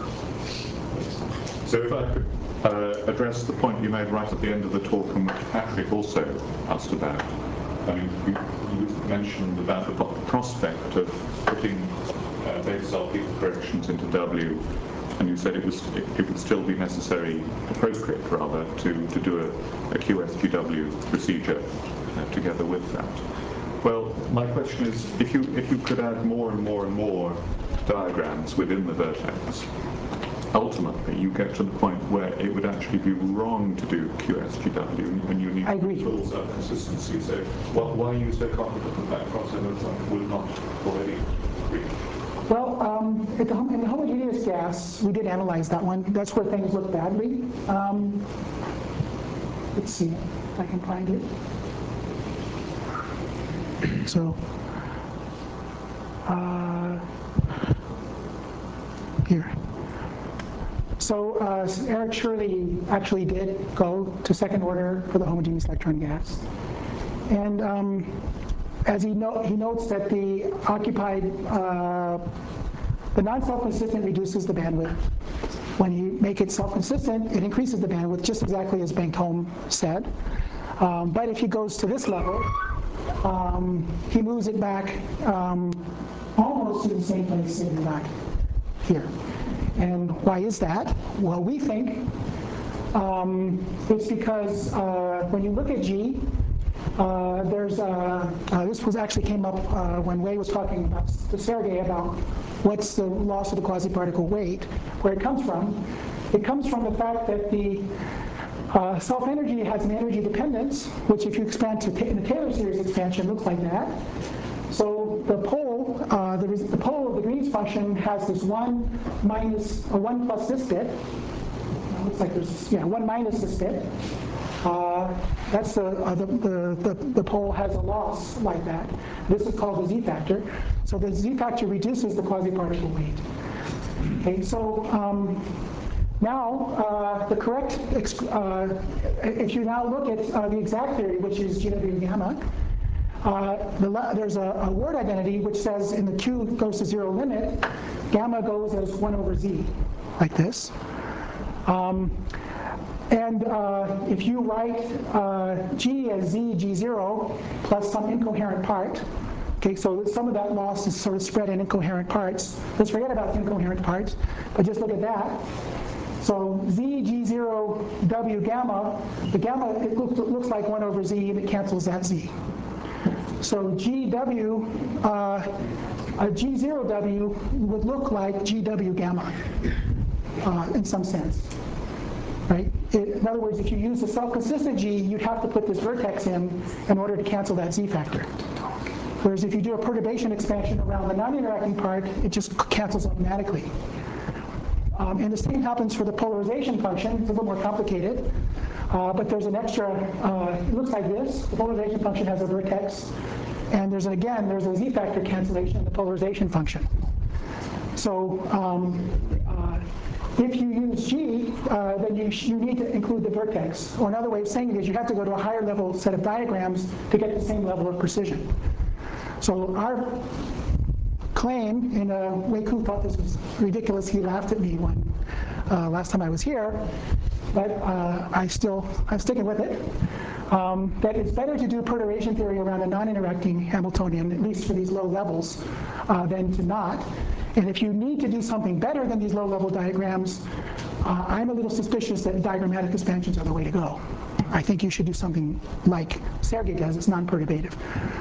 So if I could uh, address the point you made right at the end of the talk, and which Patrick also asked about. I mean, you, you mentioned about the prospect of putting uh, beta saltpeter corrections into W, and you said it was it, it would still be necessary, appropriate rather, to, to do a, a Q S G W procedure uh, together with that. Well, my question is, if you if you could add more and more and more diagrams within the vertex, ultimately you get to the point where it would actually be wrong to do Q S G W, and you need full self-consistency. So well, why are you so confident that that crossover would not already reach? Well, um, at the, in the homogeneous gas, we did analyze that one. That's where things look badly. Um, let's see if I can find it. So uh, here. So uh, Eric Shirley actually did go to second order for the homogeneous electron gas. And um, as he, no he notes that the occupied, uh, the non-self-consistent reduces the bandwidth. When you make it self-consistent, it increases the bandwidth, just exactly as Bengt-Holm said. Um, but if he goes to this level, um, he moves it back um, almost to the same place that he got here. And why is that? Well, we think um, it's because uh, when you look at G, uh, there's uh, uh, this was actually came up uh, when Wei was talking about to Sergei about what's the loss of the quasi-particle weight, where it comes from. It comes from the fact that the uh, self-energy has an energy dependence, which if you expand to ta in the Taylor series expansion looks like that. So the pole, uh, the, the pole of the Green's function has this one minus, or one plus this bit. It looks like there's, yeah, one minus this bit. Uh, that's the, uh, the, the, the, the pole has a loss like that. This is called the Z factor. So the Z factor reduces the quasi-particle weight. Okay, so um, now uh, the correct, uh, if you now look at uh, the exact theory, which is G W gamma, Uh, the, there's a, a word identity which says in the Q goes to zero limit, gamma goes as one over Z, like this. Um, and uh, if you write uh, G as Z, G zero, plus some incoherent part, okay, so some of that loss is sort of spread in incoherent parts. Let's forget about the incoherent parts, but just look at that. So Z, G zero, W gamma, the gamma, it looks, it looks like one over Z, and it cancels that Z. So G W, uh, a G zero W would look like G W gamma uh, in some sense, right? It, in other words, if you use a self-consistent G, you'd have to put this vertex in in order to cancel that Z factor. Whereas if you do a perturbation expansion around the non-interacting part, it just cancels automatically. Um, and the same happens for the polarization function. It's a little more complicated. Uh, but there's an extra, uh, it looks like this. The polarization function has a vertex. And there's, again, there's a Z factor cancellation in the polarization function. So um, uh, if you use G, uh, then you, you need to include the vertex. Or another way of saying it is you have to go to a higher level set of diagrams to get the same level of precision. So our claim, and uh, Wei Ku thought this was ridiculous. He laughed at me when uh, last time I was here. But uh, I still, I'm sticking with it, um, that it's better to do perturbation theory around a non-interacting Hamiltonian, at least for these low levels, uh, than to not. And if you need to do something better than these low-level diagrams, uh, I'm a little suspicious that diagrammatic expansions are the way to go. I think you should do something like Sergei does, it's non-perturbative.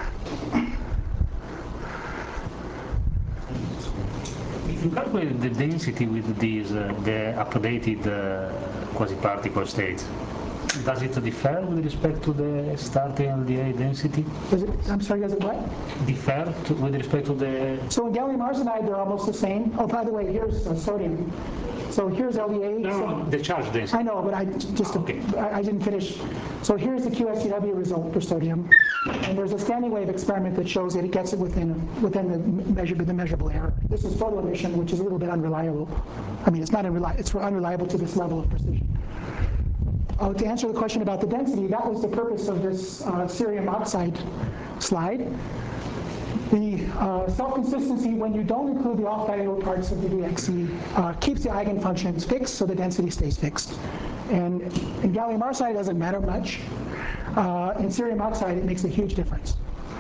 If you calculate the density with these, uh, the updated uh, quasi-particle states, does it differ with respect to the starting L D A density? Does it, I'm sorry, does it what? Differ to, with respect to the... So in gallium arsenide, they're almost the same. Oh, by the way, here's uh, sodium. So here's L D A. No, so, no, the charge density. I know, but I just, okay. I, I didn't finish. So here's the Q S T W result for sodium. And there's a standing wave experiment that shows that it gets it within, within the, measure, the measurable error. This is photo emission, which is a little bit unreliable. I mean, it's not unreliable, it's unreliable to this level of precision. Oh, to answer the question about the density, that was the purpose of this uh, cerium oxide slide. The uh, self-consistency, when you don't include the off-diagonal parts of the D X C, uh, keeps the eigenfunctions fixed, so the density stays fixed. And in gallium arsenide, it doesn't matter much. Uh, in cerium oxide, it makes a huge difference.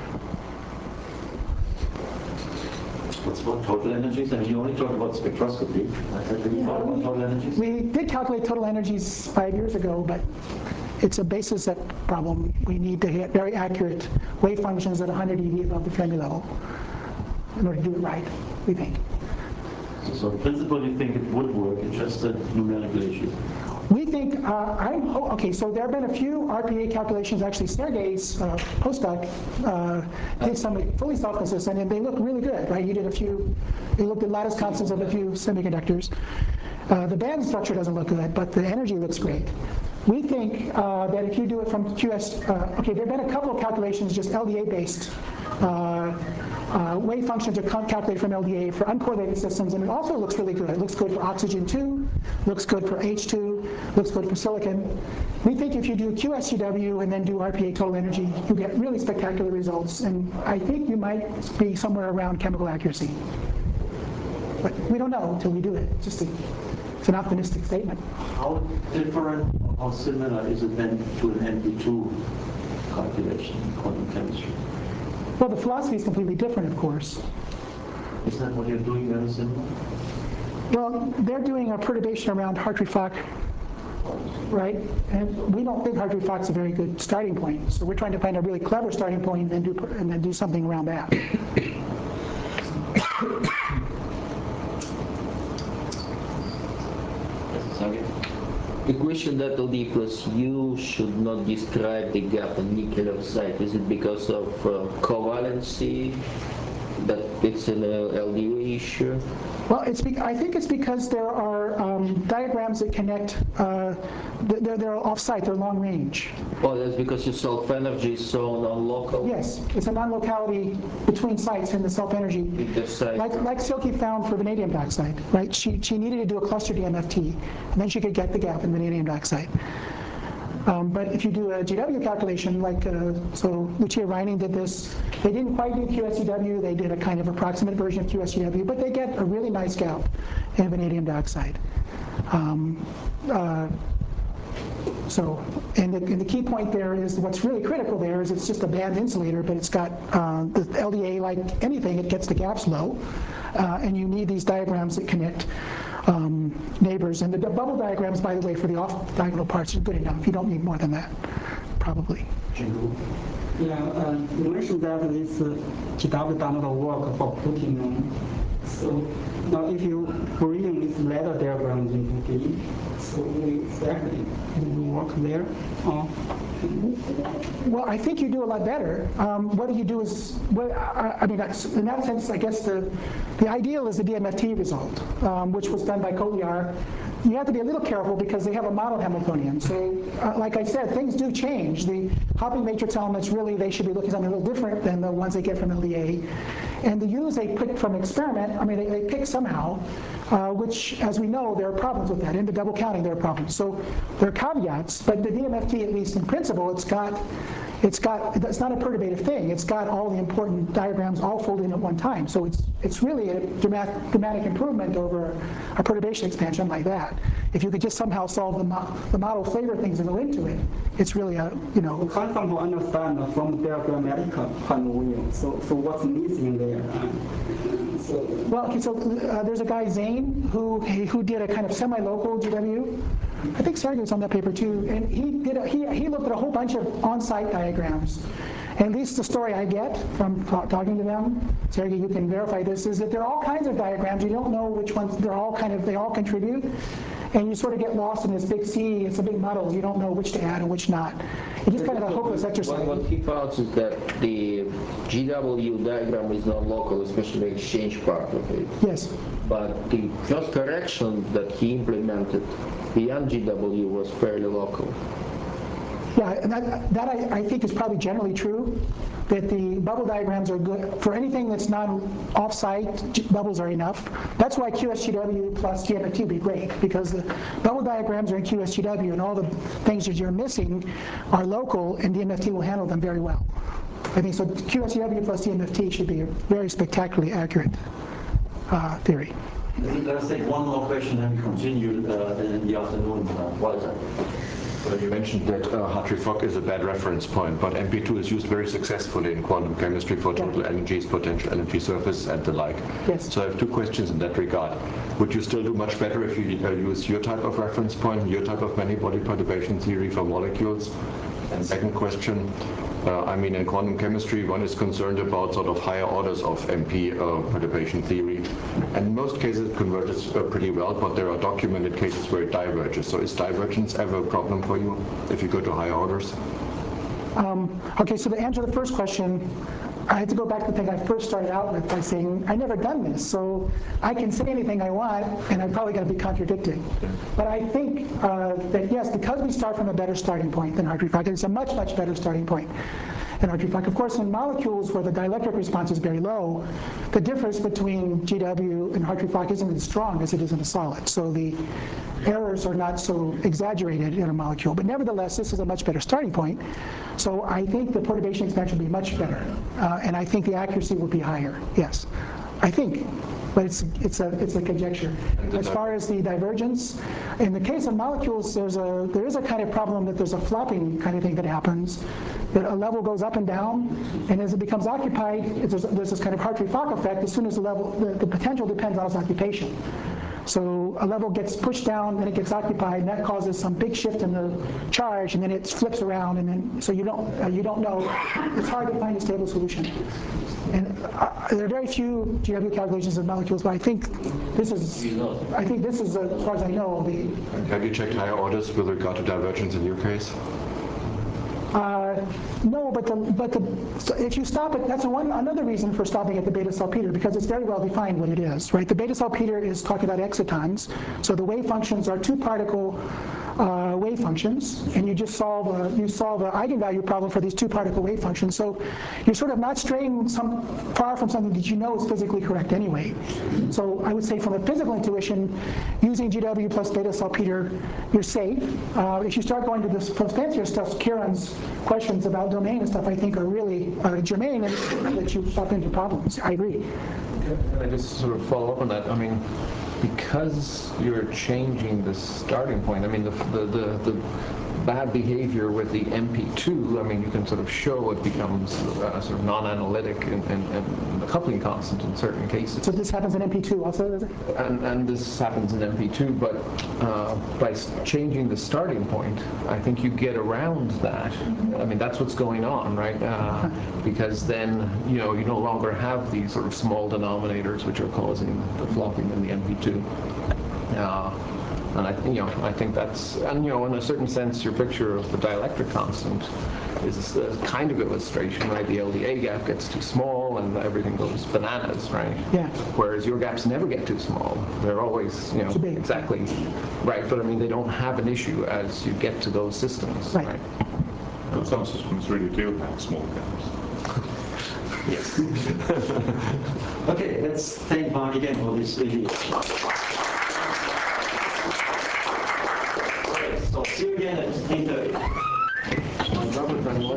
What's about total energies? I mean, you only talk about spectroscopy. Have you thought about total energies? We did calculate total energies five years ago, but it's a basis set problem. We need to hit very accurate wave functions at one hundred eV above the Fermi level in order to do it right, we think. So in principle, you think it would work, it's just a numerical issue? We think, uh, I'm, okay, so there have been a few R P A calculations, actually Sergei's uh, postdoc uh, did some fully self-consistent, and they look really good, right? You did a few, you looked at lattice constants of a few semiconductors. Uh, the band structure doesn't look good, but the energy looks great. We think uh, that if you do it from Q S, uh, okay, there have been a couple of calculations just L D A based Uh, uh, wave functions are cal- calculated from L D A for uncorrelated systems, and it also looks really good. It looks good for oxygen two, looks good for H two, looks good for silicon. We think if you do Q S G W and then do R P A total energy, you get really spectacular results, and I think you might be somewhere around chemical accuracy. But we don't know until we do it. It's just a, it's an optimistic statement. How different or how similar is it then to an M P two calculation in quantum chemistry? Well, the philosophy is completely different, of course. Is that what you're doing very similar? Well, they're doing a perturbation around Hartree-Fock, right? And we don't think Hartree-Fock's a very good starting point. So we're trying to find a really clever starting point and then do, and then do something around that. Equation that L D plus U should not describe the gap in nickel oxide. Is it because of uh, covalency that it's an uh, L D A issue? Well, it's be- I think it's because there are um, diagrams that connect, uh, they're, they're off-site, they're long range. Oh, that's because your self-energy is so non-local? Yes, it's a non-locality between sites in the self-energy. Like, like Silke found for vanadium dioxide, right? She, she needed to do a cluster D M F T, and then she could get the gap in vanadium dioxide. Um, but if you do a G W calculation, like, uh, so Lucia Reining did this, they didn't quite do Q S G W, they did a kind of approximate version of Q S G W, but they get a really nice gap in vanadium dioxide. Um, uh, so, and the, and the key point there is, what's really critical there is it's just a band insulator, but it's got uh, the L D A, like anything, it gets the gaps low, uh, and you need these diagrams that connect Um, neighbors. And the bubble diagrams, by the way, for the off-diagonal parts are good enough. You don't need more than that, probably. Yeah, uh, you mentioned that this uh, G W done the work for putting on. So now if you bring this ladder diagram into D, so we exactly will work there. Uh, Well, I think you do a lot better. Um, what do you do is, what, I, I mean, in that sense, I guess the, the ideal is the D M F T result, um, which was done by Kolyar. You have to be a little careful because they have a model Hamiltonian. So, uh, like I said, things do change. The hopping matrix elements, really, they should be looking at something a little different than the ones they get from L D A. And the U's they pick from experiment, I mean, they, they pick somehow, uh, which, as we know, there are problems with that. In the double counting, there are problems. So there are caveats, but the D M F T, at least in principle, it's got, it's got, it's not a perturbative thing. It's got all the important diagrams all folded in at one time. So it's it's really a dramatic, dramatic improvement over a perturbation expansion like that. If you could just somehow solve the, mo the model flavor things that go into it, it's really a, you know. You can't somehow understand from diagrammatic point of view. So, so what's missing there? So, well, okay, so uh, there's a guy, Zane, who who did a kind of semi-local G W. I think Sergey was on that paper too, and he did a, he he looked at a whole bunch of on-site diagrams. And at least the story I get from talking to them, Sergey, you can verify this, is that there are all kinds of diagrams. You don't know which ones, they're all kind of, they all contribute. And you sort of get lost in this big sea, it's a big muddle. You don't know which to add and which not. It's just kind of a hopeless exercise. What he found is that the G W diagram is non-local, especially the exchange part of it. Yes. But the first correction that he implemented beyond G W was fairly local. Yeah, and that, that I, I think is probably generally true, that the bubble diagrams are good. For anything that's not off-site, bubbles are enough. That's why Q S G W plus G M F T would be great, because the bubble diagrams are in Q S G W and all the things that you're missing are local, and D M F T will handle them very well. I think so. Q S G W plus D M F T should be a very spectacularly accurate uh, theory. Let's take one more question and continue uh, in the afternoon. Uh, Walter. Well, you mentioned that uh, Hartree-Fock is a bad reference point, but M P two is used very successfully in quantum chemistry for total energies, potential energy surface, and the like. Yes. So I have two questions in that regard. Would you still do much better if you uh, use your type of reference point, your type of many-body perturbation theory for molecules? And second question, uh, I mean, in quantum chemistry, one is concerned about sort of higher orders of M P uh, perturbation theory. And in most cases, it converges uh, pretty well, but there are documented cases where it diverges. So is divergence ever a problem for you if you go to higher orders? Um, okay, so to answer the first question, I had to go back to the thing I first started out with by saying, I've never done this, so I can say anything I want, and I'm probably going to be contradicted. But I think uh, that, yes, because we start from a better starting point than Hartree-Fock, it's a much, much better starting point. than Hartree Fock. Of course, in molecules where the dielectric response is very low, the difference between G W and Hartree Fock isn't as strong as it is in a solid. So the errors are not so exaggerated in a molecule. But nevertheless, this is a much better starting point. So I think the perturbation expansion will be much better. Uh, and I think the accuracy will be higher, yes. I think. But it's it's a it's a conjecture. As far as the divergence, in the case of molecules, there's a there is a kind of problem that there's a flopping kind of thing that happens, that a level goes up and down, and as it becomes occupied, there's, there's this kind of Hartree-Fock effect. As soon as the level, the, the potential depends on its occupation. So a level gets pushed down, then it gets occupied, and that causes some big shift in the charge, and then it flips around, and then so you don't uh, you don't know. It's hard to find a stable solution. And uh, there are very few G W calculations of molecules, but I think this is I think this is, uh, as far as I know, the. Have you checked higher orders with regard to divergence in your case? Uh, no, but the, but the, so if you stop it, that's one another reason for stopping at the beta salpeter, because it's very well defined what it is, right? The beta salpeter is talking about excitons, so the wave functions are two particle uh, wave functions, and you just solve a, you solve an eigenvalue problem for these two particle wave functions. So you're sort of not straying some far from something that you know is physically correct anyway. So I would say from a physical intuition, using G W plus beta salpeter, you're safe. Uh, if you start going to this fancier stuff, Kieran's questions about domain and stuff, I think are really uh, germane, and that you stop into problems. I agree. Can I just sort of follow up on that? I mean, because you're changing the starting point, I mean, the, the, the, the bad behavior with the M P two, I mean, you can sort of show it becomes uh, sort of non-analytic and, and, and the coupling constant in certain cases. So this happens in M P two also, is it? And, and this happens in M P two, but uh, by changing the starting point, I think you get around that. I mean, that's what's going on, right? Uh, because then, you know, you no longer have these sort of small denominators which are causing the flopping in the M P two. Uh, And I, you know, I think that's, and you know, in a certain sense, your picture of the dielectric constant is a kind of illustration, right? The L D A gap gets too small, and everything goes bananas, right? Yeah. Whereas your gaps never get too small; they're always, you know, exactly right. But I mean, they don't have an issue as you get to those systems, right? right? But some systems really do have small gaps. Yes. Okay, let's thank Mark again for this really. So see you again at eight thirty.